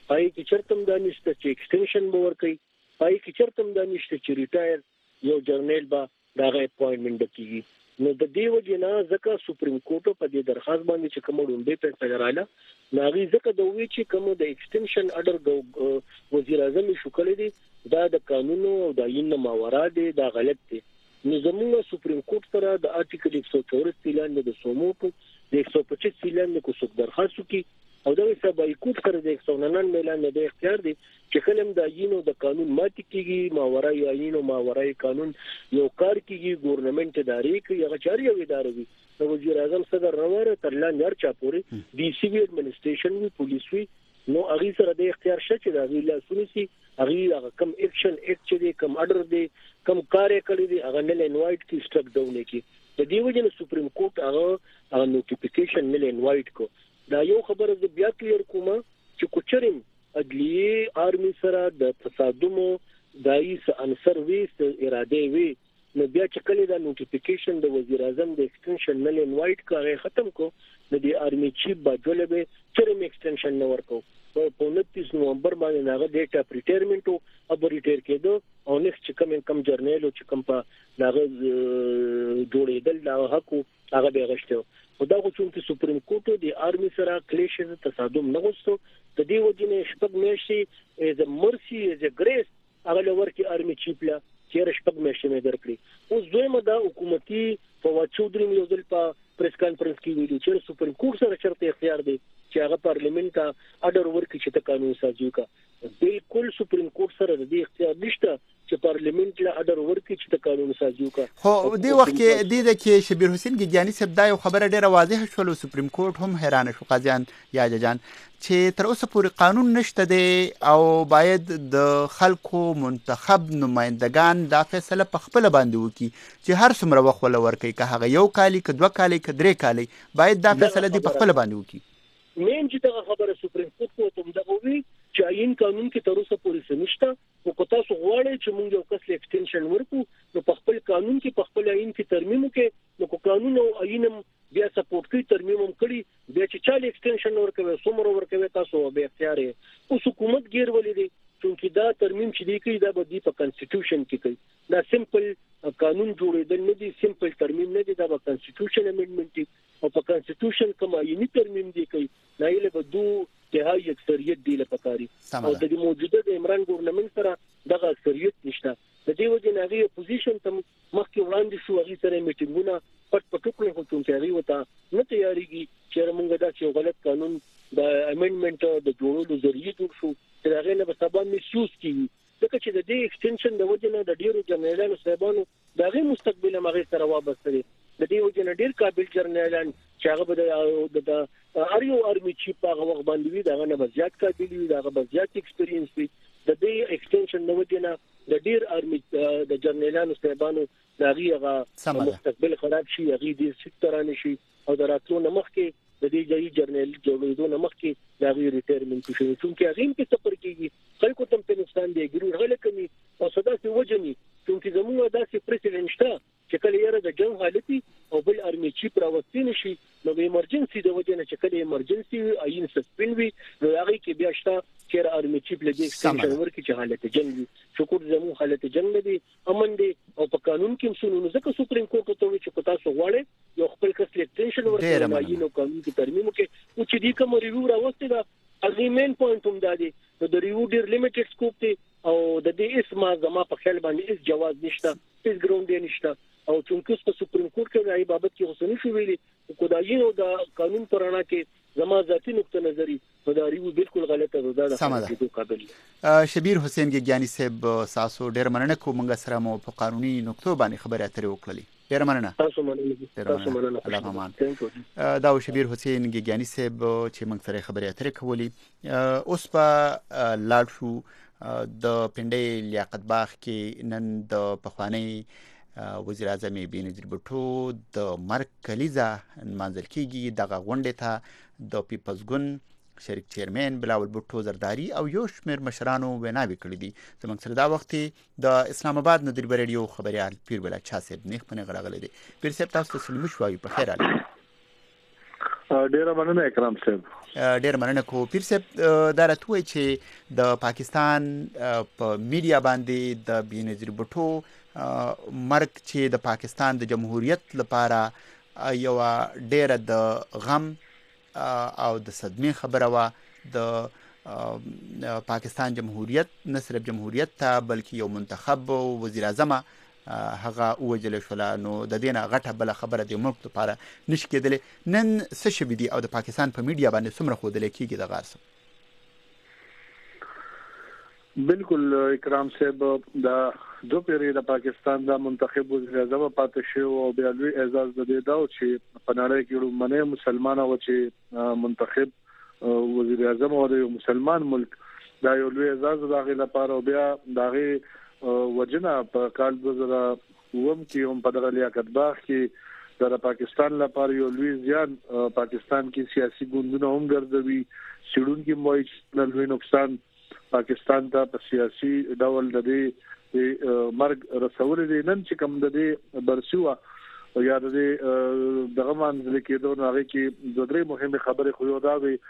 پای کې چرتم دا نشته چې ایکسټنشن به ورکړي، پای کې چرتم دا نشته چې ریټایر یو جرنیل به دغه اپوینټمنټ کیږي. نو د دې وجه نه ځکه سپریم کورټ په دې درخواست باندې چې کوم ډومبه فیصله رااله ناغي ځکه د وی چې کوم د ایکسټنشن اډر د وزیر اعظم شو کړی دی دا د قانون او د عین ماورا دی، دا غلط دی. نو زموږ سپریم کورټ سره د آرټیکل ایک سو چوراسی اعلان د سومو د ایک سو پچیس اعلان کو څوک درخواست وکړي او دا حساب ایکوټ سره د ایک سو ننانوے اعلان د اختیار دی چې کلم د عین او د قانون ماتي کیږي، ماورای عین او ماورای قانون یو کار کیږي، ګورنمنت ادارې کوي هغه چاري او ادارې وي. د وزیر اعظم صدر رواره تر لاندې هر چا پورې ډي سی وی ایڈمنسټریشن وی پولیس وی نو هغه سره د اختیار شته چې دا ویلا سونسي هغه کم اکشن اکټ دی کم اډر دی کم کار کړی دی هغه نه انوایټ کی سټک ډاون کی. د دې وجه نه سپریم کورټ هغه هغه نوټیفیکیشن نه انوایټ کو. دا یو خبره د بیا کلیر کومه چې کوچرم عدلیه آرمی سره د تصادم دایس انصر ویس اراده وی نو بیا چې کله دا نوټیفیکیشن د وزیر اعظم د ایکسټنشن نه انوایټ کړي ختم کو د دې آرمی چیف باجوله به چرم ایکسټنشن نه ورکو په انتیس نومبر باندې هغه ډیټا پریټایرمنټ او اب ریټایر کېدو او نیکسټ چې کوم کم جرنیل او چې کوم په هغه جوړېدل دا حق هغه به غشته او دا خو چې سپریم کورټ د آرمی سره کلیش تصادم نه غوښتو د دې وجنه شپږ میاشتې از مرسي از ګریس هغه لور کې آرمی چیف لا چې شپږ میاشتې مې درکړي. اوس دویمه دا حکومتي فواد چودري یو ځل په پریس کانفرنس کې ویلي چې سپریم کورټ سره چرته اختیار دی چې هغه پارلیمنت ته اډر ورکړي چې د قانون سازي وکړي. بالکل سپریم کورټ سره د اختیار نشته چې پارلیمنت له اډر ورکړي چې د قانون سازي وکړي. خو دې وخت کې د دې کې شبیر حسین ګیانی صاحب دا یو خبره ډیره واضحه شول، سپریم کورټ هم حیران شو قاضیان یا ججان چې تر اوسه پورې قانون نشته دی او باید د خلکو منتخب نمائندگان دا فیصله په خپل باندې وکړي چې هر څومره وخت ولا ورکړي که هغه یو کالی که دوه کالی که درې کالی باید دا فیصله دی په خپل باندې وکړي. مین چې دا خبره سپریم کورټ ته دغه وی چې عین قانون کې تر اوسه پورې سمشته او که تاسو غواړئ چې موږ یو کس ایکسټنشن ورکو نو په خپل قانون کې په خپل عین کې ترمیم وکړي نو قانون او عین بیا سپورټ کوي ترمیم هم کړي بیا چې چاله ایکسټنشن ورکوي څومره ورکوي تاسو به اختیار یې اوس حکومت غیر ولې دی چې دا ترمیم چې دی کوي دا به دی په کانسټیټیوشن کې کوي دا سمپل قانون جوړېدل نه دي سمپل ترمیم نه دي دا به کانسټیټیوشن امندمنت دی او په کانسټیټیوشن کوم عیني ترمیم دی کوي نه یې به دو تهایی اکثریت دی لپاره او د موجوده د عمران ګورنمنت سره دغه اکثریت نشته. د دې وجه نه غي اپوزیشن ته مخکې وړاندې شو هغه سره میټینګونه پټ پټ کړو خو چې هغه وته نه تیاریږي چې موږ دا چې غلط قانون د امندمنت د جوړولو ذریعہ جوړ شو چې هغه نه به سبا میسیوز کیږي ځکه چې د دې ایکسټنشن د وجه نه د ډیرو جنرالانو صاحبانو دغه مستقبل هغه سره وابسته دي. د دې وجه نه ډیر قابل جنرالان چې هغه د اریو آرمی چیف هغه وخت باندې وي دا نه زیات قابل وي دا به زیات ایکسپیرینس وي. د دې ایکسټنشن د وجه نه د ډیر آرمی د جنرالانو صاحبانو دغه مستقبل خراب شي هغه دې سکتورانه شي او د راتلو مخکې د دې ځای جرنیل جوړېدو مخکې دا غي ریټایرمنټ شي چې هغه کې سفر کیږي خلکو ته په نقصان دی ګرور غل کمی او صدا سي وجني چې زموږ داسې پریسیډنټ شته چې کله یې د جنگ حالتي او بل آرمی چیف راوستین شي نو د ایمرجنسي د وجه نه چې کله ایمرجنسي عین سسپند وي نو هغه کې بیا شته چې آرمی چیف لګي ایکسټنشن ورکړي چې حالت جنگ وي شکر زموږ حالت جنگ دی امن دی او په قانون کې مسول نو ځکه سپریم کورټ ته وی چې تاسو غواړئ یو خپل کس ایکسټنشن ورکړي عین او قانون کې ترمیم وکړي او چې دې کوم ریویو راوستي دا اګریمنت پوینټ هم دی نو د ریویو ډیر لیمیټډ سکوپ دی او د دې اسما زما په خیال باندې اس جواز نشته اس ګراوند نشته او چې په سپریم کورټ کې راي بابت کې غوښتنه شو ویلي کو دا یو د قانون پرانا کې زما ذاتی نقطه نظری په دا ریویو بالکل غلطه ده د خلکو قابل. شبیر حسین ګیانی صاحب ساسو ډیر مننه کوم موږ سره مو په قانوني نقطو باندې خبرې اترې وکړلې. ډیر مننه. تاسو مننه. تاسو مننه. الله امان. دا شبیر حسین ګیانی صاحب چې موږ سره خبرې اترې کولې اوس په لاړ شو د پنډۍ لیاقت باغ کې نن د پخوانی وزیر اعظم بینظیر بوټو د مرګ کلیزه منځل کیږي. دغه غونډې ته د پیپلز ګوند شریک چیرمن بلاول بوټو زرداری او یو شمېر مشرانو ویناوې کړې دي. زموږ سره دا وخت د اسلام آباد نه د ریډیو خبريال پیر بلا چا صاحب نیک پنه غراغله دي. پیر صاحب تاسو ته سلام شوي په خیر علي. ډیر مننه اکرام صاحب. ډیر مننه کو پیر صاحب. دا راته چې د پاکستان په میډیا باندې د بېنظیر بوټو مرګ چې د پاکستان د جمهوریت لپاره یو ډیره د غم او د صدمې خبره وه. د پاکستان جمهوریت نه صرف جمهوریت ته بلکې یو منتخب وزیر اعظم هغه ووجل شوله، نو د دې نه غټه بله خبره د ملک لپاره نشي کېدلی. نن څه شوي دي او د پاکستان په میډیا باندې څومره ښودلی کېږي دغه هر څه؟ بالکل اکرام صاحب، دا دو پیری د پاکستان د منتخب وزیر اعظم پاتې شو او بیا لوی اعزاز د دې دا چې په نړۍ کې لومړنی مسلمان او چې منتخب وزیر اعظم او د مسلمان ملک دا یو لوی اعزاز د هغې لپاره. او بیا د هغې وجنه په کال دوه زره اووم کې هم په دغه لیاقت باغ کې د پاکستان لپاره یو لوی زیان پاکستان کې سیاسي ګوندونه هم ګرځوي. څېړونکي هم وایي چې لوی نقصان پاکستان ته په سیاسي ډول د دې مرګ رسولې دی. نن چې کوم د دې برسي وه یا د دې دغه منځل کېدو نو هغې کې دوه درې مهمې خبرې خو یو دا وې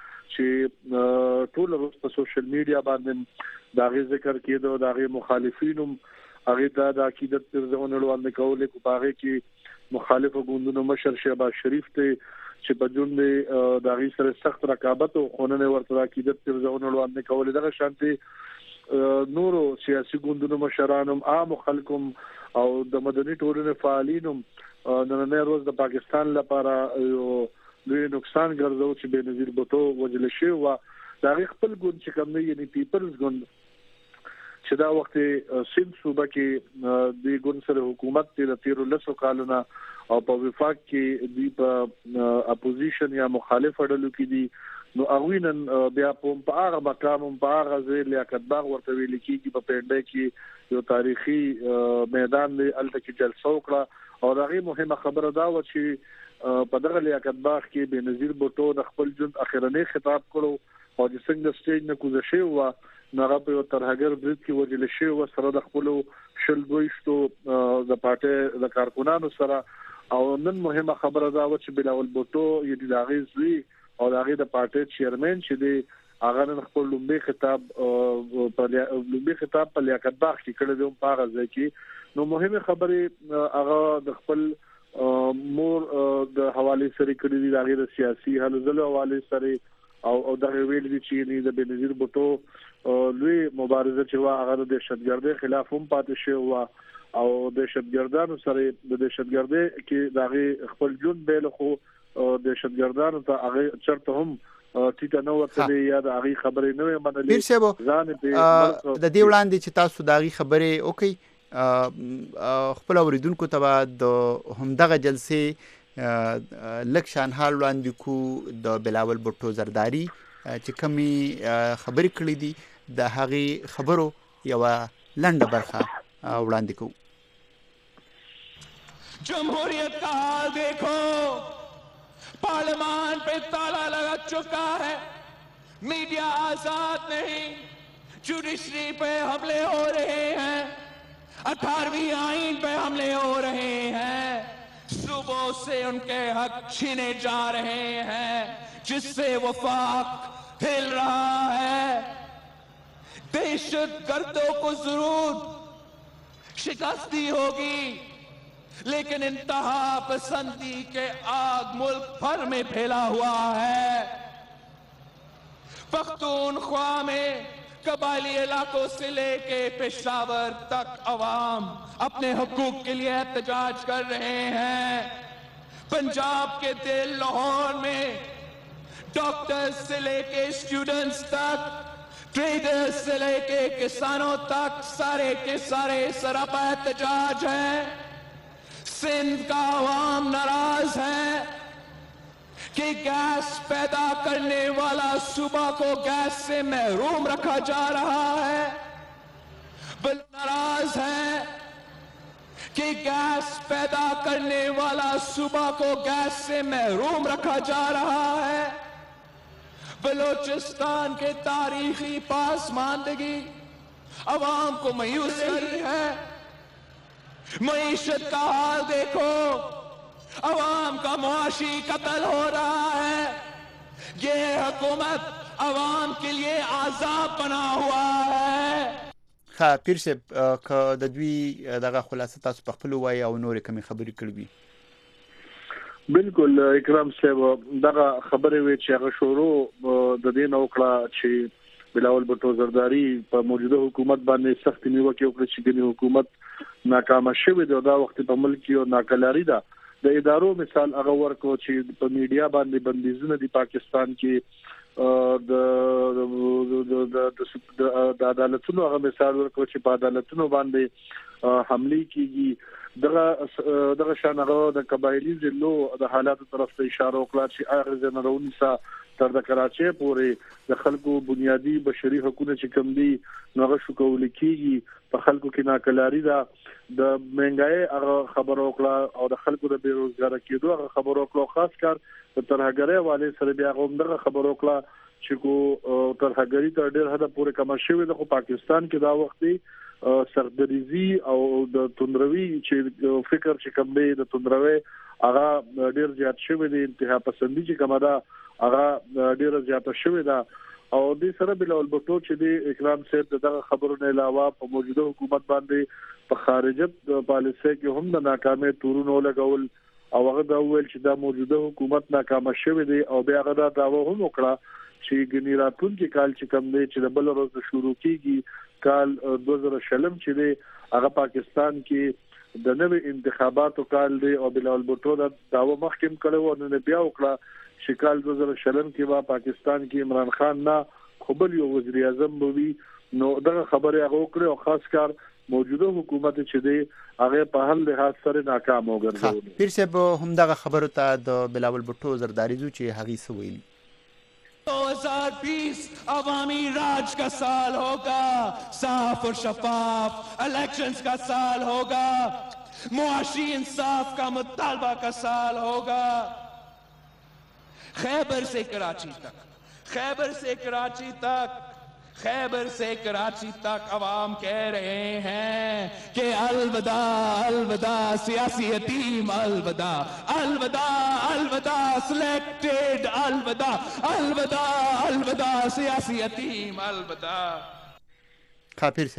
چې ټول ورځ په سوشل میډیا باندې د هغې ذکر کېدو، د هغې مخالفین هم هغې ته د عقیدت پرځونه وړاندې کولې. خو په هغې کې مخالفو ګوندونو مشر شهباز شریف ته چې په جون د هغې سره سخت رقابت او خو نن یې ورته د عقیدت پرځونه وړاندې کولې. دغه شانتې نورو سیاسي ګوندونو مشران هم، عامو خلکو هم او د مدني ټولنې فعالین هم نننۍ ورځ د پاکستان لپاره یو لوی نقصان ګرځو چې بېنظیر بوټو وژل شوی وه. د هغې خپل ګوند چې کوم دی یعنې پیپلز ګوند چې دا وخت سند صوبه کې د ګوند سره حکومت دی د تیرو لسو کالونه او په وفاق کې دوی په اپوزیشن یا مخالف ډلو کې دي. نو هغوی نن بیا په هغه مقام هم په هغه ځای لیاقت باغ ورته ویل کېږي په پنډۍ کې یو تاریخي میدان دی، هلته کې جلسه وکړه. او د هغې مهمه خبره دا وه چې په دغه لیاقت باغ کې بېنظیر بوټو د خپل ژوند اخرنی خطاب کړو او چې څنګه د سټیج نه کوزه شوې وه نو هغه په یو ترهګر برید کې وژل شوې وه سره د خپلو شل دویشتو د پارټۍ د کارکونانو سره. او نن مهمه خبره دا وه چې بلاول بوټو یعنې د هغې زوی او د هغې د پارټۍ چیرمن چې دی هغه نن خپل لومبي خطاب په لومبي خطاب په لیاقت باغ کې کړی دی په هغه ځای کې. نو مهمه خبرې هغه د خپل مور د حواله سره کړی دی، د هغې د سیاسي هلو ځلو حواله سره او او دغه ویل دي چې د بېنظیر بوټو لوی مبارزه چې وه هغه د دهشتګردۍ خلاف هم پاتې شوې وه او دهشتګردانو سره د دهشتګردۍ کې د هغې خپل ژوند بیل خو دهشتګردانو ته هغې چېرته هم ټیټه نه ورتلې یا د هغې خبرې نه وې منلې. پیر صاحب د دې وړاندې چې تاسو د هغې خبرې وکړئ خپل اوریدونکو ته به د همدغه جلسې لږ شانحال وړاندې کړو. د بلاول بوټو زرداري چې کومې خبرې کړې دي د هغې خبرو یوه لنډه برخه وړاندې کوو. جمهوریت کا حال دیکھو، پارلیمان پہ تالا لگا چکا ہے، میڈیا آزاد نہیں، جوڈیشری پہ حملے ہو رہے ہیں، اٹھارہویں آئین پہ حملے ہو رہے ہیں، صوبوں سے ان کے حق چھینے جا رہے ہیں، جس سے وفاق ہل رہا ہے. دہشت گردوں کو ضرور شکست دی ہوگی لیکن انتہا پسندی کے آگ ملک بھر میں پھیلا ہوا ہے. پختونخوا میں قبائلی علاقوں سے لے کے پشاور تک عوام اپنے حقوق کے لیے احتجاج کر رہے ہیں. پنجاب کے دل لاہور میں ڈاکٹر سے لے کے اسٹوڈنٹس تک، ٹریڈرز سے لے کے کسانوں تک سارے کے سارے سراپا احتجاج ہیں. سندھ کا عوام ناراض ہے کہ گیس پیدا کرنے والا صوبہ کو گیس سے محروم رکھا جا رہا ہے. بل ناراض ہے کہ گیس پیدا کرنے والا صوبہ کو گیس سے محروم رکھا جا رہا ہے. بلوچستان کے تاریخی پاسماندگی عوام کو مایوس کری ہے. معیشت کا حال دیکھو، عوام کا معاشی قتل ہو رہا ہے. हुकूमत अवाम के लिए आजाब बना हुआ है. ها پیر صاحب که د دوی دغه خلاصه تاسو په خپل وایي او نور کوم خبرې کړې وي؟ بالکل اکرام صاحب دغه خبرې وی چې هغه شروع د دې نو کړه چې بلاول بټو زرداری په موجوده حکومت باندې سخت نیوکه وکړه چې د حکومت ناکامه شوه د دا وخت په ملک یو ناکلاری ده. د ادارو مثال هغه ورکو چې په میډیا باندې بندیزونه د پاکستان کې د د د عدالتونو هغه مثال ورکو چې په عدالتونو باندې حمله کیږي دغه دغه شانغه د قبایلی ضلعو د حالاتو طرف ته اشاره وکړه چې هغه زنرونی سا تر د کراچۍ پورې د خلکو بنیادی بشري حقوقو چې کم دي نوغه شو کول کیږي په خلکو کې ناکلاری ده د مهنګای هغه خبر وکړه او د خلکو د بیروزګار کېدو هغه خبر وکړه خاص کار د ترهګری والے سره بیا هم دغه خبر وکړه چې کو ترهګری تر ډیر حد پورې کم شوی د پاکستان کې دا وختي سردریزي او د توندروي چې فکر چې کم دی د توندروي هغه ډیر زیات شوی دی انتها پسندي چې کومه ده هغه ډیر زیات شوی ده او د سره بلاول بټو چې د اکرام صاحب دغه خبرونه علاوه په موجوده حکومت باندې په خارجت پالیسي کې هم د ناکامۍ تورونو لګول او هغه دا ویل چې دا موجوده حکومت ناکامه شوی دی او بیا هغه دا داوا هم وکړه چې ګنیراتون کې کال چې کم دی چې د بل ورځ شروع کیږي کال دوه زره شلم چې دی هغه پاکستان کې د نوې انتخاباتو کال دی او بلاول بټو دا داوا مخکې کړو نو بیا وکړه چې کال دوه زره شلم کې با پاکستان کې عمران خان نه خپل یو وزیر اعظم وي نو دغه خبره هغه وکړه او خاص کار موجوده حکومت چې دی هغه په هر لحاظ سره ناکام وګرځول. پیر صاحب هم دغه خبره ته د بلاول بټو زرداری جو چې هغه سویلی दो हज़ार बीस अवामी राज का साल होगा, साफ और शफाफ इलेक्शंस का साल होगा, मुआशी इंसाफ का मुतालबा का साल होगा. खैबर से कराची तक, खैबर से कराची तक, खैबर से कराची तक अवाम कह रहे हैं कि अलविदा अलविदा सियासी यतीम, अलविदा अलविदा अलविदा सिलेक्टेड, अलविदा अलविदा अलविदा सियासी यतीम, अलविदा. काफिर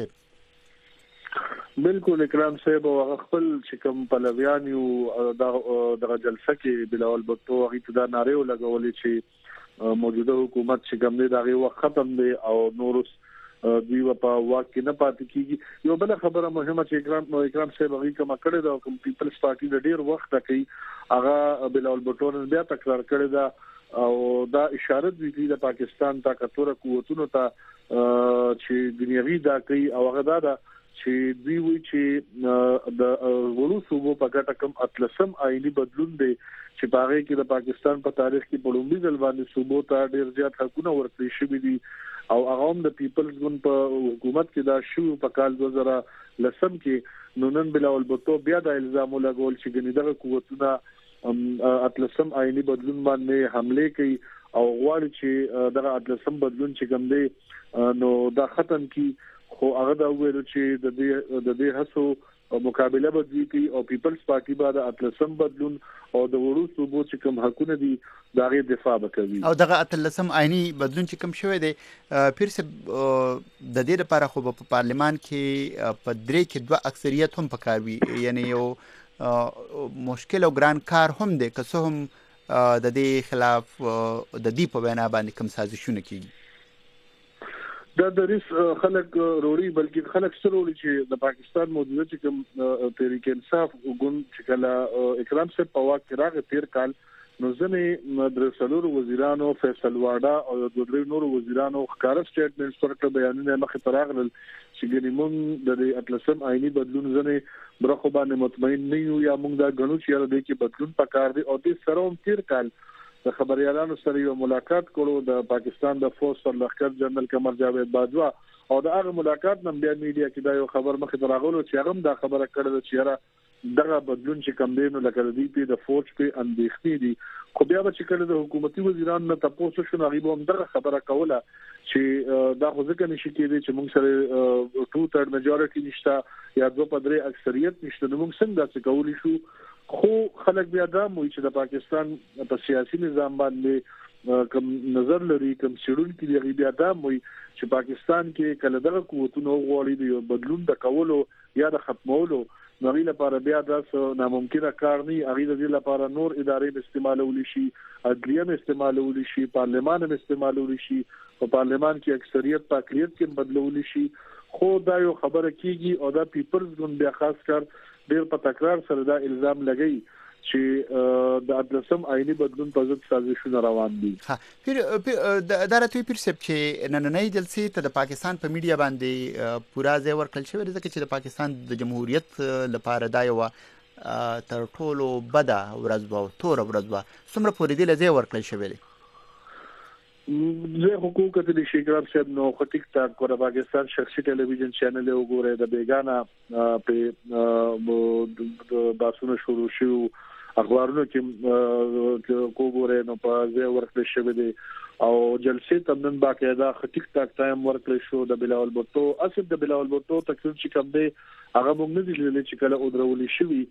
साहब بالکل اکرام صاحب او خپل چې کوم پلویان یو دغه جلسه کې بلاول بټو هغه ته ناره ولګولې چې موجوده حکومت چې کوم دی دغه وخت ختم دی او نورس دوی په واکه نه پاتې کیږي. یو بل خبره مهمه چې اکرام نو اکرام صاحب هغه کوم کړی دا کوم پیپلز پارټي د ډیر وخت کوي هغه بلاول بټو بیا تکرار کړی دا او دا اشاره دی د پاکستان طاقتور قوتونو ته چې دنیوي دا کوي او هغه دا چې دوی وی چې د ورو صوبو په ګټه کوم اتلسم آئینی بدلون دی چې باغې کې د پاکستان په تاریخ کې په لومړي ځل باندې صوبو ته ډیر زیات حقونه ورکړي شوي دي او هغه هم د پیپلز ګوند په حکومت کې دا شو په کال دوه زره لسم کې نو نن بلاول بټو بیا د الزام لګول چې ګنې دغه قوتونه اتلسم آئینی بدلون باندې حمله کوي او غواړي چې دغه اتلسم بدلون چې کوم دی نو دا ختم کی خو هغه دا ویل چې د دې د دې هڅو مقابله بدوي کوي او پیپلز پارټي بعد اتلسم بدلون او د وړو صوبو چې کوم حقونه دي دغه دفاع وکوي او دغه اتلسم آئینی بدلون چې کوم شوی دی پیر سه د دې لپاره خو په پارلیمان کې په درې کې دوه اکثریت هم پکاروي یعنی یو مشکل او ګران کار هم دی که څه هم د دې خلاف د دې په وینا باندې کوم سازشونه کیږي. دا د ریس خلک روړي بلکې خلک سروړي چې د پاکستان موجوده چې کوم تحریک انصاف وګون چې کله اکرام صاحب په واک کې راغی تیر کال نو ځنې مدرسلور وزیرانو فیصل واډا او د دوه نور وزیرانو ښکار سټیټمنټس ورکړ بیانونه مخې تراغل چې ګنیمون د اتلسم آئینی بدلون ځنې برخه باندې مطمئن نه یو یا موږ دا غنو چې د کې بدلون پکار دی او د سره هم تیر کال د خبريالانو سره یو ملاقات کړو د پاکستان د فوج سر لخر جنرال قمر جاوید باجوا او دا هغه ملاقات نن بیا میډیا کې دا یو خبر مخې ته راغلو چې هغه دا خبره کړې چې یاره دغه بدلون چې کم دی نو لکه د دې په د فوج په اندېښنې دي خو بیا چې کله د حکومتي وزیرانو نه تاسو شو نو غیبه هم دغه خبره کوله چې دا خو ځکه نشي کېدی چې موږ سره ټو تھرډ میجورټي نشته یا دوه پدری اکثریت نشته نو موږ څنګه څه کولی شو خو خلک بیا دا موي چې د پاکستان په سیاسي نظام باندې کوم نظر لري کوم سیډول کې دی بیا دا وایي چې پاکستان کې کله دغه قوتونو غوړي دی بدلون د کولو یا د ختمولو نغې لپاره بیا داسې ناممکنه کار نه هغه د دې لپاره نور ادارې استعمالول شي عدلیه استعمالول شي پارلمان استعمالول شي په پارلمان کې اکثریت په اقلیت کې بدلول شي خو دا یو خبره کیږي او دا پیپلز ګوند بیا خاص کر ډېر په تکرار سره دا الزام لګي چې د ادلسم آئینی بدلون په ضد سازشونه روان دي. ها پیر دا راته پیر سپ چې نننۍ جلسې ته د پاکستان په میډیا باندې پورا ځای ورکړل شوی دی ځکه چې د پاکستان د جمهوریت لپاره دا یو تر ټولو بده ورځ وه او توره ورځ وه څومره پورې دې له ځای ورکړل شوی دی؟ زه حقوق ته د شیکرام صاحب نو خو ټیک ټاک ور پاکستان شخصي ټلویزیون چینل وګورئ د بیگانه په باسونه شروع شو اخبارونو کې وګورئ نو په ځای ورکړل شوی دی او جلسې تمنن باقاعده ټیک ټاک ټایم ورکړل شو د بلاول بوټو اصل د بلاول بوټو تقریر چې کوم دی هغه موږ نه دي لیدل چې کله ودرولې شوی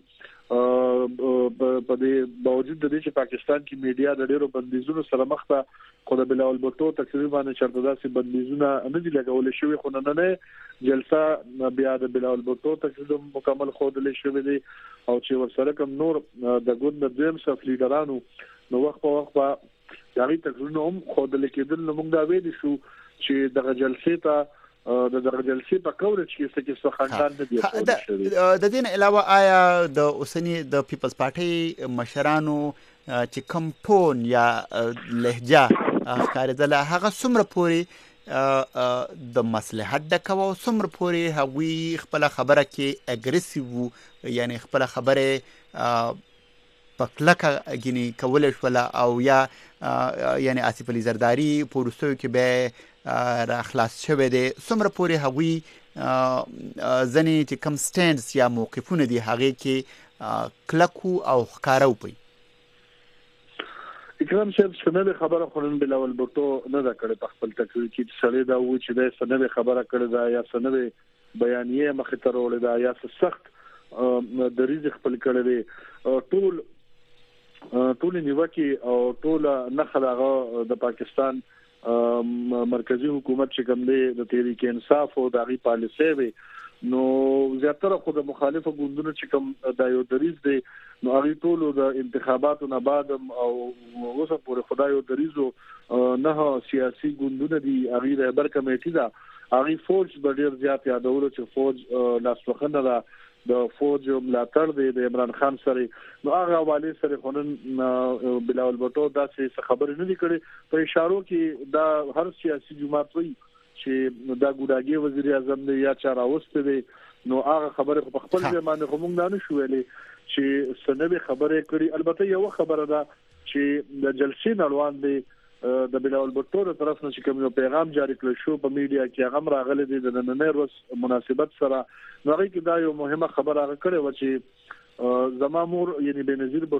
په دې باوجود د دې چې پاکستان کې میډیا د ډیرو بندیزونو سره مخ ته خو د بلاول بوټو تقریبا نه چرته داسې بندیزونه نه دي لګول شوی خو نه نه جلسه بیا د بلاول بوټو تقریبا مکمل خودل شوی دی او چې ورسره کوم نور د ګوند د دیم صف لیډرانو نو وخت په وخت په دغه تقریبا هم خودل کېدل نو موږ دا ویل شو چې دغه جلسې ته د دغه جلسې په کوله چې څه کې څه خندان نه دی د دې علاوه آیا د اوسنی د پیپلز پارټي مشرانو چې کم ټون یا لهجه ښکارېدله هغه څومره پورې د مصلحت د کوه او څومره پورې هغوی خپله خبره کې اګریسیو وو یعنې خپله خبرې په کلکه ګینې کولی شوله او یا یعنې آصف علي زرداري په وروستیو کې بیا را خلاص شوی دی څومره پورې هغوی ځینې چې کم سټینډز یا موقفونه دي هغې کې کلکو او ښکاره وپوي اکرام صاحب سنوي خبره خورن بلاول بوټو نه دا کړې په خپل تقریر کې سړی دا و چې دا سنوي خبره کړې دا یا سنوي بیانیه مخې ته وروړې دا یا سخت دریځ خپل کړی دی ټول ټول نیوکه او ټول نه خلاغه د پاکستان مرکزی حکومت چې کوم دی د تحریک انصاف او دغه پالیسي وي نو زیاتره خو د مخالفه ګوندونو چې کوم د یو دریځ دی نو هغه ټول د انتخاباتو نه بعد او اوسه پورې خدای یو دریځو نه سیاسي ګوندونه دي هغه رهبر کمیټه دا هغه فوج د ډیر زیات یادولو چې فوج لاسوخنه دا د فوج ملاتړ دی د عمران خان سره نو هغه حواله سره خونن بلاول بوټو دا څه خبر نه دی کړي په اشارو کې دا هر سیاسي جماعت وي چې دا ګوډاګي وزیر اعظم دی یا چا راوسته دی نو هغه خبره په خپل ځمانه کوم نه شو ویلې چې سنوي خبره کړي البته یو خبره ده چې د جلسې نړوان دی د بلاول بوټو تر طرف نه چې کوم یو پیغام جاری کړل شو په میډیا کې هغه راغلي دي د نننۍ ورځ مناسبت سره نو هغه کې دا یو مهمه خبره هغه کړې و چې زما مور یعنی بنظیر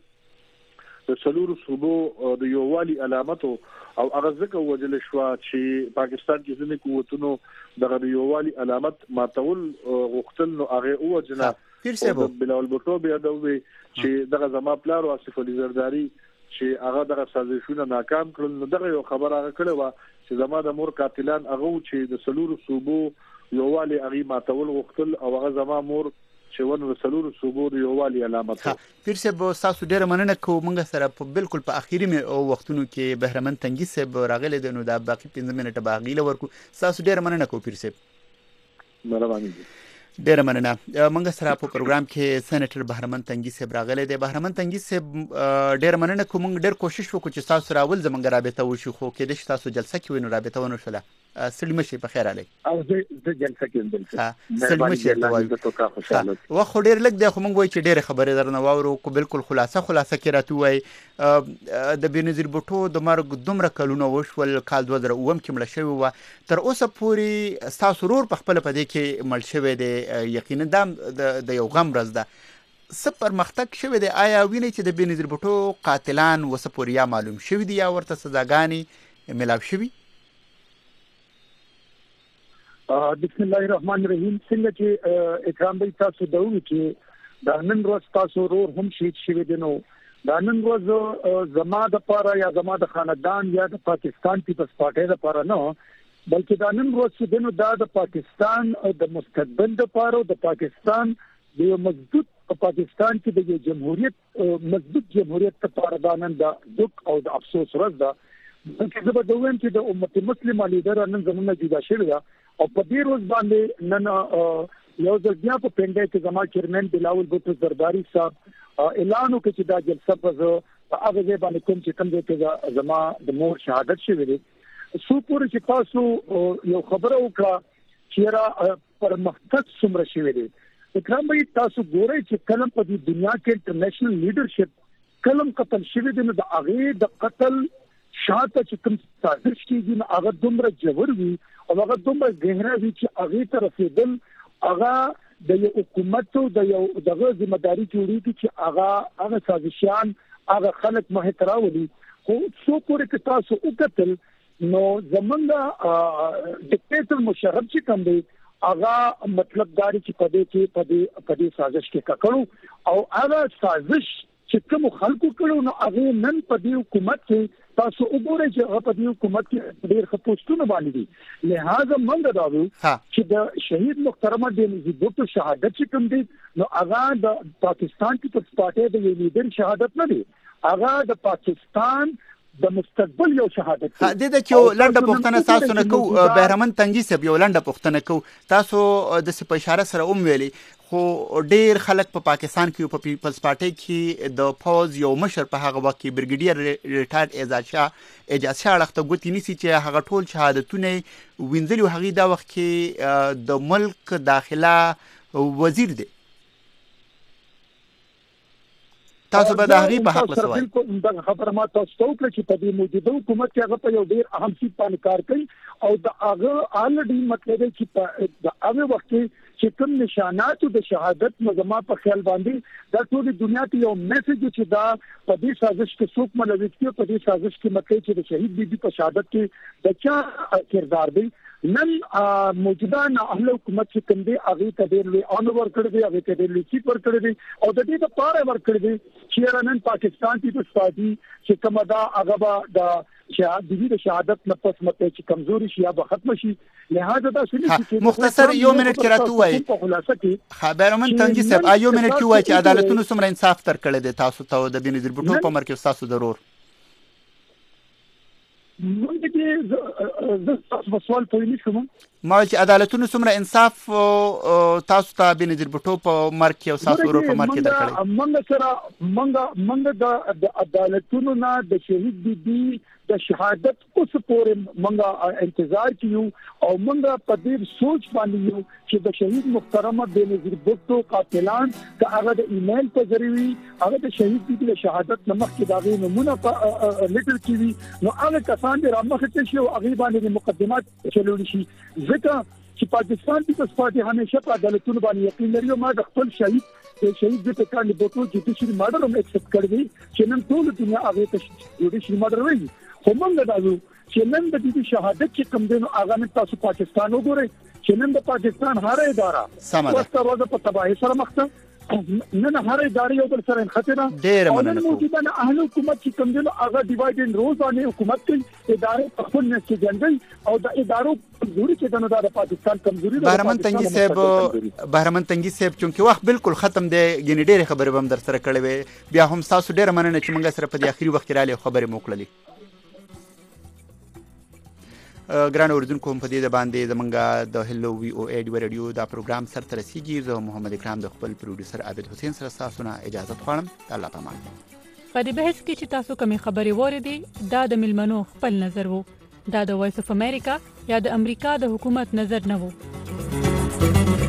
بوټو د سلور صوبو د یووالي علامتو او هغه ځکه وجل شو چې پاکستان کې ځینې قوتونو دغه یووالي علامت ماتول غوښتل نو هغه اوجنه پیر صاحب بلاول بوټو بیا دوی چې دغه زما پلار او آصف علي زرداري چې هغه دغه سازشونه ناکام کړل نو دغه یو خبره هغه کړې و چې زما د مور قاتلان هغه چې د سلور صوبو یووالي هغه ماتول غوښتل او هغه زما مور چې ونه د سلور صوبو یووالي علامت پیر صاحب تاسو ډیره مننه کوم موږ سره په بالکل په اخیری وختونو کې بهرمن تنګي صاحب راغلی دی نو دا باقي پنځه منټه باغیله ورکو تاسو ډیره مننه کوم پیر صاحب مهرباني ډیره مننه موږ سره په پروګرام کې سېنیټر بهرمن تنګي صاحب راغلی دی بهرمن تنګي صاحب ډیره مننه کوم موږ ډیر کوشش وکړو چې تاسو راول زمونږ رابطه وشي خو کې د تاسو جلسه کې ونه رابطه ونه شوله سلیم شي په خیر علي او زه د جلسه کې اندل ها سلیم شي ته وایي و خو ډیر لګ دی خو موږ وایي چې ډیره خبره درنه واورو کو بالکل خلاصه خلاصه کې راته وایي د بنظیر بوټو د مرګ دومره کلونه وشول کال دوه زره اووه کې مړ شوی و تر اوسه پورې تاسو رور په خپل په دې کې مړ شوی دی یقینا د د یو غم ورځ ده څه پرمختګ شوی دی آیا وینئ چې د بنظیر بوټو قاتلان وسه پورې یا معلوم شوي دي یا ورته سزاګانې ملاو شوي بسم الله الرحمن الرحیم څنګه چې اکرام بھائی تاسو دا وایي چې دا نن ورځ تاسو رور هم شهید شوی دی نو دا نن ورځ زما د پاره یا زما د خاندان یا د پاکستان پیپلز پارټي لپاره نه بلکې دا نن ورځ د نو د پاکستان د مستقبل لپاره د پاکستان د یو مضبوط پاکستان کې د جمهوریت مضبوط جمهوریت لپاره دا نن د دک او د افسوس ورځ ده چې زه به دویم چې د امت مسلمه لیډر نن زمونږ جدا شوی دا او په دې ورځ باندې نن یو ځل بیا په پنده کې زما چیرمن بلاول بوټو زرداری صاحب اعلان وکړ چې دا جلسه په هغه ځای باندې کوم چې کوم دی چې زما د مور شهادت شوی دی سو پورې چې تاسو یو خبره وکړه چې را پرمختګ څومره شوی دی اکرام بھائی تاسو ګورئ چې کلم په دې دنیا کې انټرنیشنل لیډرشپ کلم قتل شوی دی نو د هغه د قتل شاته چې کوم سازش کیږي نو هغه دومره جوړ وي او هغه دومره گہرا وي چې هغه ته رسیدل هغه د یو حکومت او د یو دغه ذمہ داری جوړیږي چې هغه هغه سازشان هغه خلک محترمولي خو څو پورې کې تاسو وکتل نو زمونږ ډیکټیټر مشرف چې کوم دی هغه مطلب داري چې په دې کې په دې په دې سازش کې کړو او هغه سازش چې کوم خلکو کړو نو هغه نن په دې حکومت کې تاسو وګورئ چې هغه په دې حکومت کې ډېر خپوستونه باندې دي لہذا موږ دا وایو چې د شهید محترمه بېنظیر بوټو شهادت چې کوم دی نو هغه د پاکستان پیپلز پارټي د یو لیډر شهادت نه دی هغه د پاکستان د مستقبل یو شهادت دی د د یو لنډه پوښتنه تاسو نه کو بهرمن تنګي صاحب یو لنډه پوښتنه کو تاسو د سپ اشاره سره اوم ویلي خو ډیر خلک په پاکستان کې په پیپلز پارټي کې د فوز یو مشر په هغه وخت کې برګیډیر ریټایر اعزاز شاه اعزاز شاه لخته ګوتی نسی چې هغه ټول شهادتونه وینځلي هغه دا وخت کې د ملک داخله وزیر دی تاسو به د هغه په حق وسوي بالکل دا خبره ما تاسو ته وکړه چې په دې موجوده حکومت کې هغه په یو ډیر اهم څه باندې کار کوي او د هغه الډي مطلب چې په د هغه وخت چې کوم نشانات د شهادت مزما په خیال باندې دا ټول دنیا ته یو میسج چې دا په دې سازش کې څوک ملوث کې په دې سازش کې مطلب چې د شهید بیبي په شهادت کې د چا کردار دی نن موجوده نه اهل حکومت چې کوم دی هغه ته ډېر لوی اونر ورکړي دی هغه ته ډېر لوی سیټ ورکړي دی او د دې لپاره ورکړي دی چې نن پاکستان پیپلز پارټي چې کوم دا هغه به د شهادت د شهادت نه پس مته چې کمزوري شي یا به ختم شي لہذا دا سړي مختصر یو منټ کې راته وایي خبرمن تنګي صاحب ایو منټ کې وایي چې عدالتونو څومره انصاف تر کړی دی تاسو ته د بېنظیر بوټو په مرکز تاسو ضرور مونږ کې د تاسو سوال پوښتنه کوم ما چې عدالتونو څومره انصاف تاسو ته بېنظیر بوټو په مرکز او تاسو ورو په مرکز درکړي مونږ سره مونږ مونږ د عدالتونو نه د شهید بیبي د شهادت اوس پورې مونږه انتظار کیو او مونږه په دې سوچ باندې یو چې د شهید محترمه بېنظیر بوټو قاتلان که هغه د ایمیل په ذریعہ هغه د شهید بیبي د شهادت نمخ کې داغي نمونه په لیټر کیوي نو هغه کسان د رامخته شي او هغه باندې مقدمات چلول شي ځکه چې پاکستان پیپلز پارټي همیشه په عدالتونو باندې یقین لري او ما د خپل شهید د شهید د پکانې بوټو چې د شری مارډر هم اکسپټ کړی چې نن ټول دنیا هغه ته جوړی شری مارډر وایي خو موږ دا وایو چې نن د دې شهادت چې کوم دین هغه نه تاسو پاکستان وګورئ چې نن د پاکستان هر اداره واستوازه په تباہی سره مخ ته نن هر ادارې یو بل سره خطر ډېر مننه موجوده نه اهل حکومت چې کوم دین هغه ډیوایډ ان روز باندې حکومت کوي ادارې په خپل نس کې ځنګي او د ادارو کمزوري چې دنه د پاکستان کمزوري ده بهرمن تنګي صاحب بهرمن تنګي صاحب چونکه وخت بالکل ختم دی ګنې ډېر خبرې هم در سره کړې وي بیا هم تاسو ډېر مننه چې موږ سره په دې اخیری وخت رااله خبرې موکړلې ګران اوردونکو هم په دې باندې زمونږ د هلو وی او ای ډیو رادیو دا پروګرام سر ته رسیږي زه محمد اکرام د خپل پروډوسر عابد حسین سره تاسو نه اجازه غواړم الله پامان په دې بحث کې چې تاسو کومې خبرې وریدي دا د ملمنو خپل نظر وو دا د وایس اف امریکا یا د امریکا د حکومت نظر نه وو